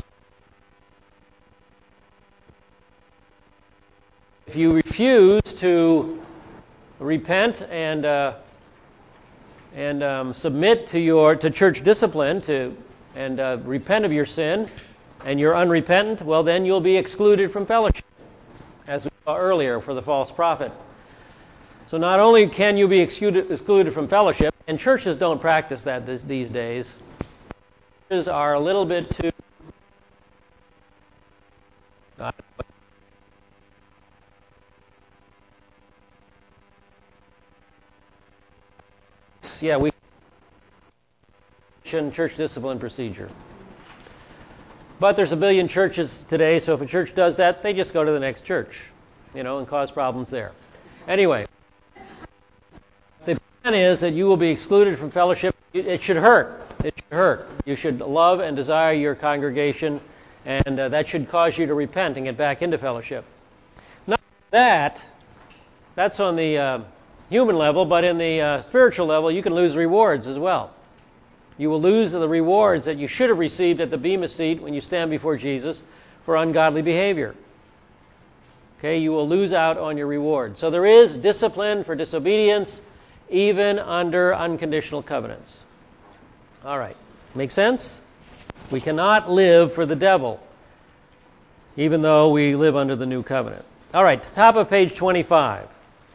If you refuse to repent and uh, and um, submit to your to church discipline to and uh, repent of your sin, and you're unrepentant, well, then you'll be excluded from fellowship, as we saw earlier for the false prophet. So not only can you be excluded, excluded from fellowship, and churches don't practice that this, these days. Churches are a little bit too... Uh, yeah, we... church discipline procedure. But there's a billion churches today, so if a church does that, they just go to the next church, you know, and cause problems there. Anyway, the plan is that you will be excluded from fellowship. It should hurt. It should hurt. You should love and desire your congregation, and uh, that should cause you to repent and get back into fellowship. Not that, that's on the uh, human level, but in the uh, spiritual level, you can lose rewards as well. You will lose the rewards that you should have received at the Bema seat when you stand before Jesus for ungodly behavior. Okay, you will lose out on your reward. So there is discipline for disobedience, even under unconditional covenants. All right, make sense? We cannot live for the devil, even though we live under the new covenant. All right, top of page twenty-five.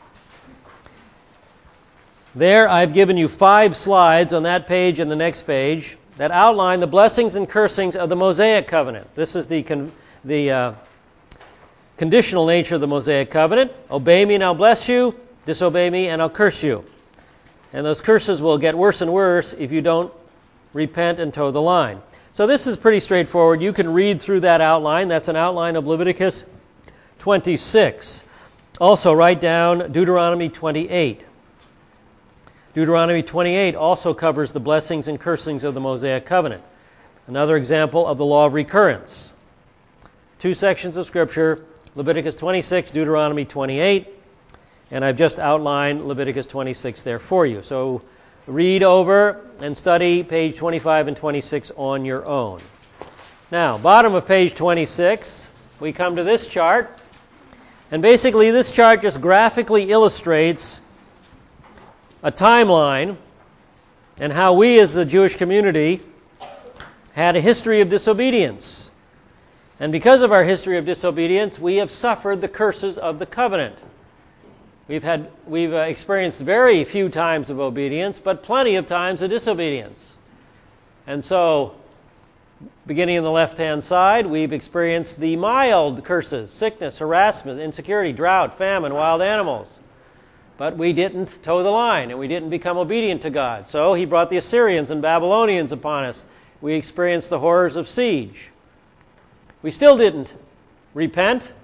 There, I've given you five slides on that page and the next page that outline the blessings and cursings of the Mosaic covenant. This is the con- the uh, conditional nature of the Mosaic covenant. Obey me and I'll bless you. Disobey me and I'll curse you. And those curses will get worse and worse if you don't repent and toe the line. So this is pretty straightforward. You can read through that outline. That's an outline of Leviticus twenty-six. Also, write down Deuteronomy twenty-eight. Deuteronomy twenty-eight also covers the blessings and cursings of the Mosaic covenant. Another example of the law of recurrence. Two sections of Scripture, Leviticus twenty-six, Deuteronomy twenty-eight, and I've just outlined Leviticus twenty-six there for you. So read over and study page twenty-five and twenty-six on your own. Now, bottom of page twenty-six, we come to this chart, and basically this chart just graphically illustrates a timeline and how we as the Jewish community had a history of disobedience. And because of our history of disobedience, we have suffered the curses of the covenant. We've had we've uh, experienced very few times of obedience, but plenty of times of disobedience. And so, beginning on the left-hand side, we've experienced the mild curses: sickness, harassment, insecurity, drought, famine, wild animals. But we didn't toe the line, and we didn't become obedient to God. So he brought the Assyrians and Babylonians upon us. We experienced the horrors of siege. We still didn't repent,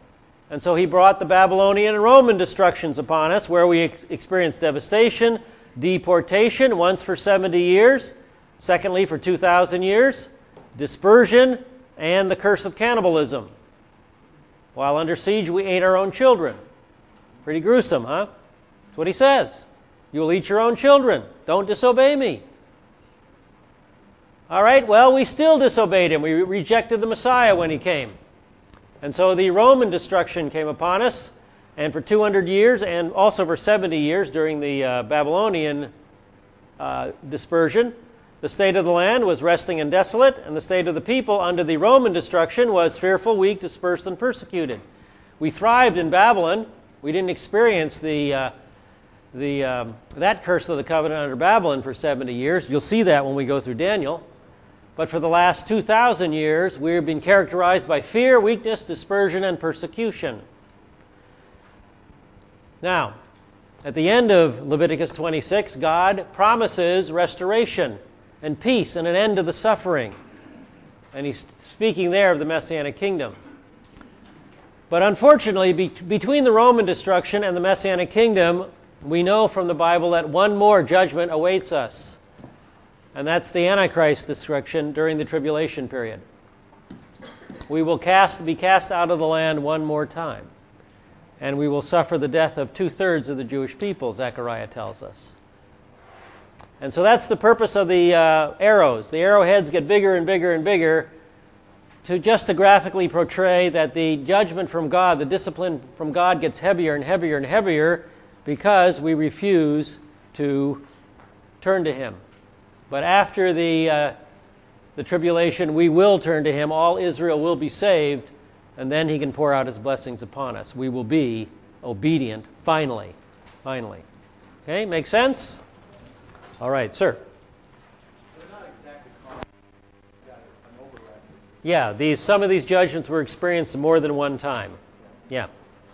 And so he brought the Babylonian and Roman destructions upon us, where we ex- experienced devastation, deportation, once for seventy years, secondly for two thousand years, dispersion, and the curse of cannibalism. While under siege, we ate our own children. Pretty gruesome, huh? That's what he says. You will eat your own children. Don't disobey me. All right, well, we still disobeyed him. We rejected the Messiah when he came. And so the Roman destruction came upon us, and for two hundred years, and also for seventy years during the uh, Babylonian uh, dispersion, the state of the land was resting and desolate, and the state of the people under the Roman destruction was fearful, weak, dispersed, and persecuted. We thrived in Babylon. We didn't experience the uh, the um, that curse of the covenant under Babylon for seventy years. You'll see that when we go through Daniel. But for the last two thousand years, we've been characterized by fear, weakness, dispersion, and persecution. Now, at the end of Leviticus twenty-six, God promises restoration and peace and an end to the suffering. And he's speaking there of the Messianic kingdom. But unfortunately, be- between the Roman destruction and the Messianic kingdom, we know from the Bible that one more judgment awaits us. And that's the Antichrist destruction during the tribulation period. We will cast, be cast out of the land one more time. And we will suffer the death of two-thirds of the Jewish people, Zechariah tells us. And so that's the purpose of the uh, arrows. The arrowheads get bigger and bigger and bigger to just to graphically portray that the judgment from God, the discipline from God gets heavier and heavier and heavier because we refuse to turn to him. But after the uh, the tribulation, we will turn to him. All Israel will be saved, and then he can pour out his blessings upon us. We will be obedient, finally. Finally. Okay, make sense? All right, sir. They're not exactly common. Got an overlap. Yeah, these some of these judgments were experienced more than one time. Yeah.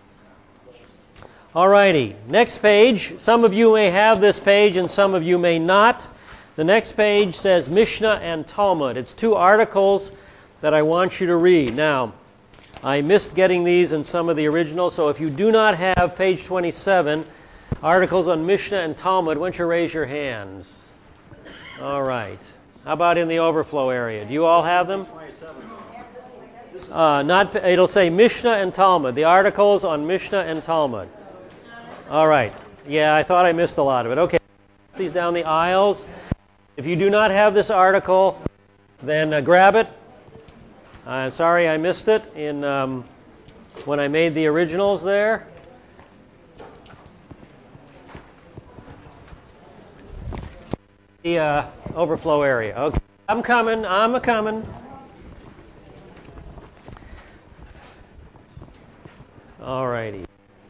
All righty, next page. Some of you may have this page and some of you may not. The next page says Mishnah and Talmud. It's two articles that I want you to read. Now, I missed getting these in some of the originals, so if you do not have page twenty-seven, articles on Mishnah and Talmud, why don't you raise your hands? All right. How about in the overflow area? Do you all have them? Uh, not. It'll say Mishnah and Talmud. The articles on Mishnah and Talmud. All right. Yeah, I thought I missed a lot of it. Okay. These down the aisles. If you do not have this article, then uh, grab it. I'm sorry I missed it in um, when I made the originals there. The uh, overflow area. Okay, I'm coming. I'm a coming. All righty.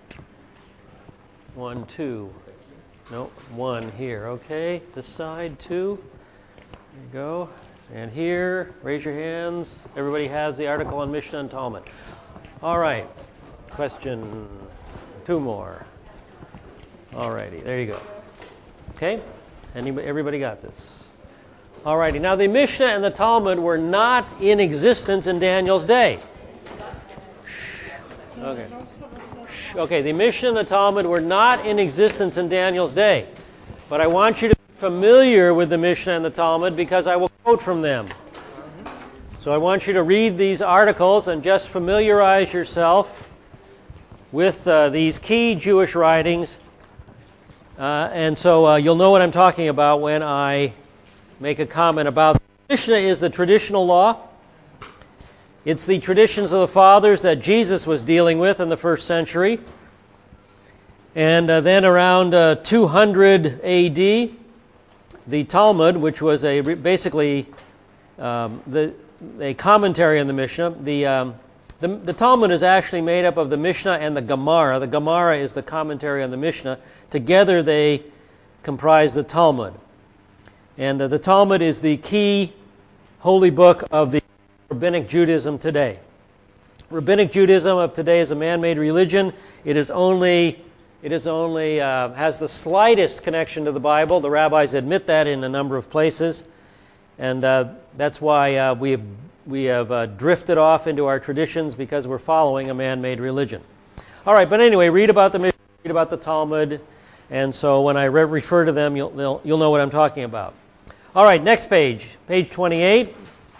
One, two. Nope, one here. Okay, this side, two. There you go. And here, raise your hands. Everybody has the article on Mishnah and Talmud. All right. Question. Two more. All righty. There you go. Okay. Anybody, everybody got this? All righty. Now, the Mishnah and the Talmud were not in existence in Daniel's day. Shh. Okay. Shh. Okay. The Mishnah and the Talmud were not in existence in Daniel's day. But I want you to be familiar with the Mishnah and the Talmud because I will quote from them. So I want you to read these articles and just familiarize yourself with uh, these key Jewish writings. Uh, and so uh, you'll know what I'm talking about when I make a comment about. Mishnah is the traditional law. It's the traditions of the fathers that Jesus was dealing with in the first century. And uh, then around uh, two hundred A D, the Talmud, which was a basically um, the a commentary on the Mishnah. The, um, the the Talmud is actually made up of the Mishnah and the Gemara. The Gemara is the commentary on the Mishnah. Together they comprise the Talmud. And uh, the Talmud is the key holy book of the Rabbinic Judaism today. Rabbinic Judaism of today is a man-made religion. It is only It is only uh, has the slightest connection to the Bible. The rabbis admit that in a number of places, and uh, that's why uh, we have we have uh, drifted off into our traditions because we're following a man-made religion. All right, but anyway, read about the Mishnah, read about the Talmud, and so when I re- refer to them, you'll, you'll know what I'm talking about. All right, next page, page twenty-eight,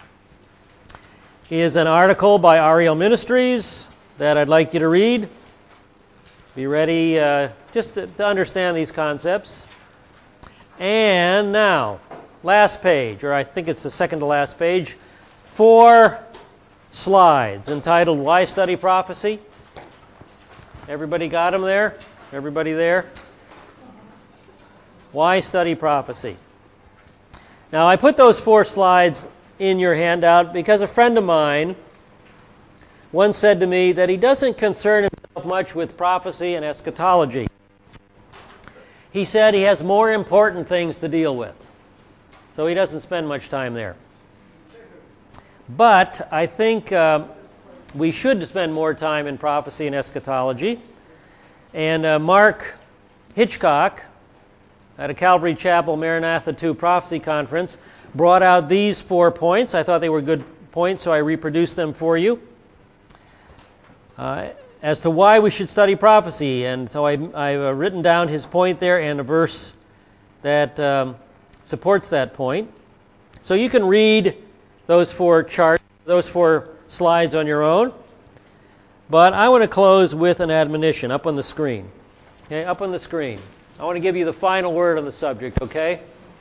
is an article by Ariel Ministries that I'd like you to read. Be ready uh, just to, to understand these concepts. And now, last page, or I think it's the second to last page, four slides entitled Why Study Prophecy? Everybody got them there? Everybody there? Why Study Prophecy? Now, I put those four slides in your handout because a friend of mine once said to me that he doesn't concern himself much with prophecy and eschatology. He said he has more important things to deal with, so he doesn't spend much time there. But I think uh, we should spend more time in prophecy and eschatology. And uh, Mark Hitchcock, at a Calvary Chapel Maranatha two Prophecy Conference, brought out these four points. I thought they were good points, so I reproduced them for you. Uh, as to why we should study prophecy. And so I, I've uh, written down his point there and a verse that um, supports that point. So you can read those four charts, those four slides on your own. But I want to close with an admonition up on the screen. Okay, up on the screen. I want to give you the final word on the subject, okay?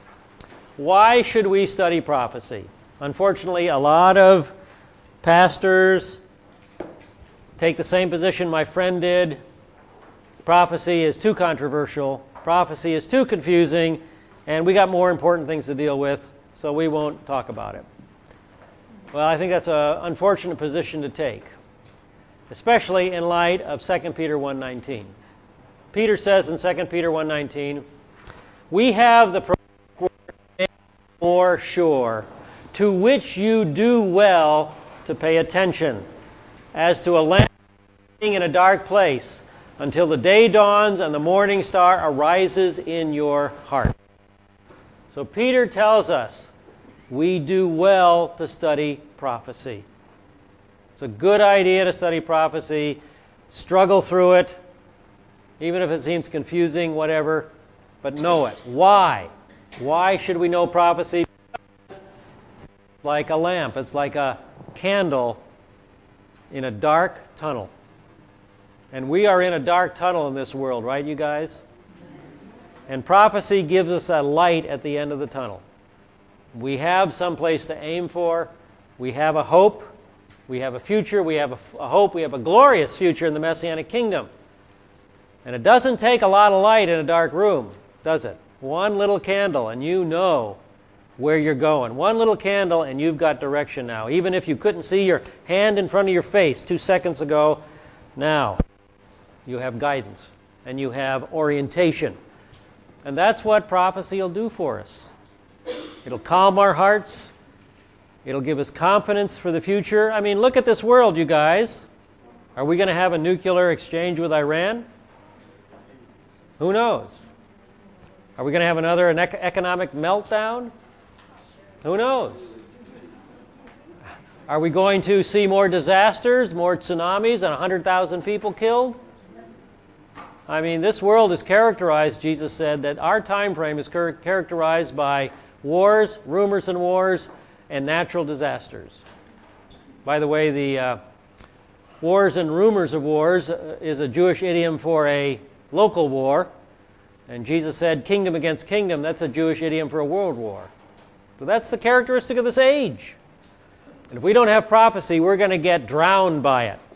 Why should we study prophecy? Unfortunately, a lot of pastors take the same position my friend did. Prophecy is too controversial. Prophecy is too confusing. And we got more important things to deal with, so we won't talk about it. Well, I think that's an unfortunate position to take, especially in light of Second Peter one nineteen. Peter says in Second Peter one nineteen, we have the prophetic word more sure, to which you do well to pay attention, as to a lamp in a dark place, until the day dawns and the morning star arises in your heart. So Peter tells us we do well to study prophecy. It's a good idea to study prophecy, struggle through it, even if it seems confusing, whatever, but know it. Why? Why should we know prophecy? It's like a lamp. It's like a candle in a dark tunnel. And we are in a dark tunnel in this world, right, you guys? And prophecy gives us a light at the end of the tunnel. We have some place to aim for. We have a hope. We have a future. We have a, a hope. We have a glorious future in the Messianic kingdom. And it doesn't take a lot of light in a dark room, does it? One little candle and you know where you're going. One little candle and you've got direction now. Even if you couldn't see your hand in front of your face two seconds ago, now you have guidance and you have orientation. And that's what prophecy will do for us. It'll calm our hearts. It'll give us confidence for the future. I mean, look at this world, you guys. Are we going to have a nuclear exchange with Iran? Who knows? Are we going to have another an ec- economic meltdown? Who knows? Are we going to see more disasters, more tsunamis, and one hundred thousand people killed? I mean, this world is characterized, Jesus said, that our time frame is char- characterized by wars, rumors and wars, and natural disasters. By the way, the uh, wars and rumors of wars uh, is a Jewish idiom for a local war. And Jesus said, kingdom against kingdom, that's a Jewish idiom for a world war. So that's the characteristic of this age. And if we don't have prophecy, we're going to get drowned by it.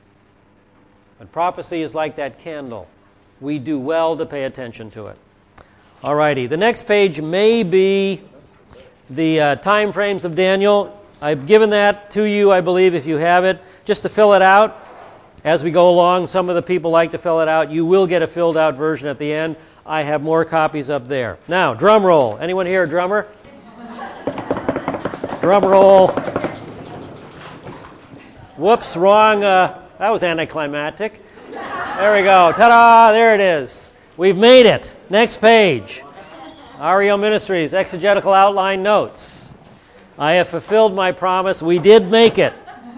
But prophecy is like that candle. We do well to pay attention to it. All righty. The next page may be the uh, time frames of Daniel. I've given that to you, I believe, if you have it, just to fill it out as we go along. Some of the people like to fill it out. You will get a filled out version at the end. I have more copies up there. Now, drum roll. Anyone here a drummer? Drum roll. Whoops, wrong. Uh, that was anticlimactic. There we go. Ta-da! There it is. We've made it. Next page. Ariel Ministries, Exegetical Outline Notes. I have fulfilled my promise. We did make it.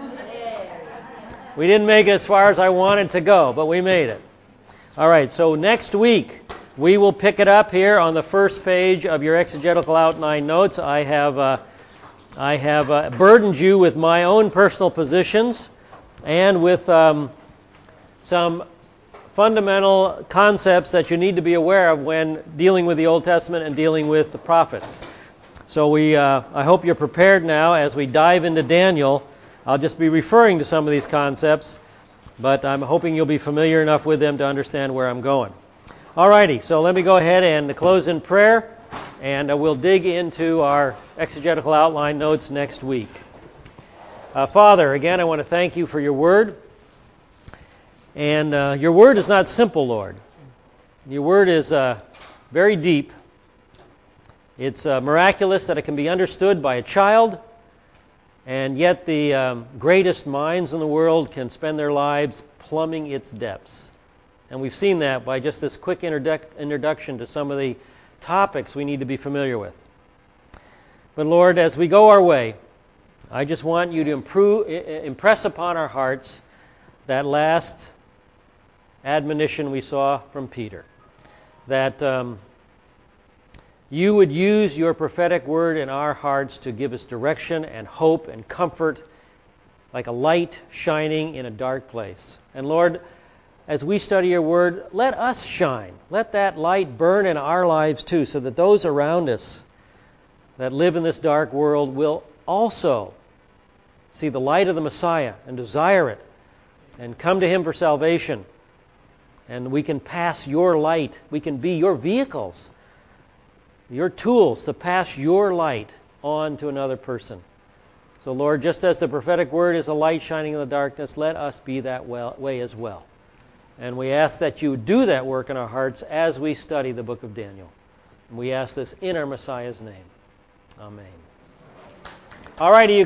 We didn't make it as far as I wanted to go, but we made it. All right, so next week we will pick it up here on the first page of your exegetical outline notes. I have uh, I have uh, burdened you with my own personal positions and with um, some fundamental concepts that you need to be aware of when dealing with the Old Testament and dealing with the prophets. So we, uh, I hope you're prepared now as we dive into Daniel. I'll just be referring to some of these concepts, but I'm hoping you'll be familiar enough with them to understand where I'm going. Alrighty, so let me go ahead and close in prayer, and uh, we'll dig into our exegetical outline notes next week. Uh, Father, again, I want to thank you for your word. And uh, your word is not simple, Lord. Your word is uh, very deep. It's uh, miraculous that it can be understood by a child, and yet the um, greatest minds in the world can spend their lives plumbing its depths. And we've seen that by just this quick introduc- introduction to some of the topics we need to be familiar with. But Lord, as we go our way, I just want you to improve, impress upon our hearts that last admonition we saw from Peter, that um, you would use your prophetic word in our hearts to give us direction and hope and comfort like a light shining in a dark place. And Lord, as we study your word, let us shine. Let that light burn in our lives too, so that those around us that live in this dark world will also see the light of the Messiah and desire it and come to him for salvation. And we can pass your light. We can be your vehicles, your tools to pass your light on to another person. So Lord, just as the prophetic word is a light shining in the darkness, let us be that well, way as well. And we ask that you do that work in our hearts as we study the book of Daniel. And we ask this in our Messiah's name. Amen. All righty, you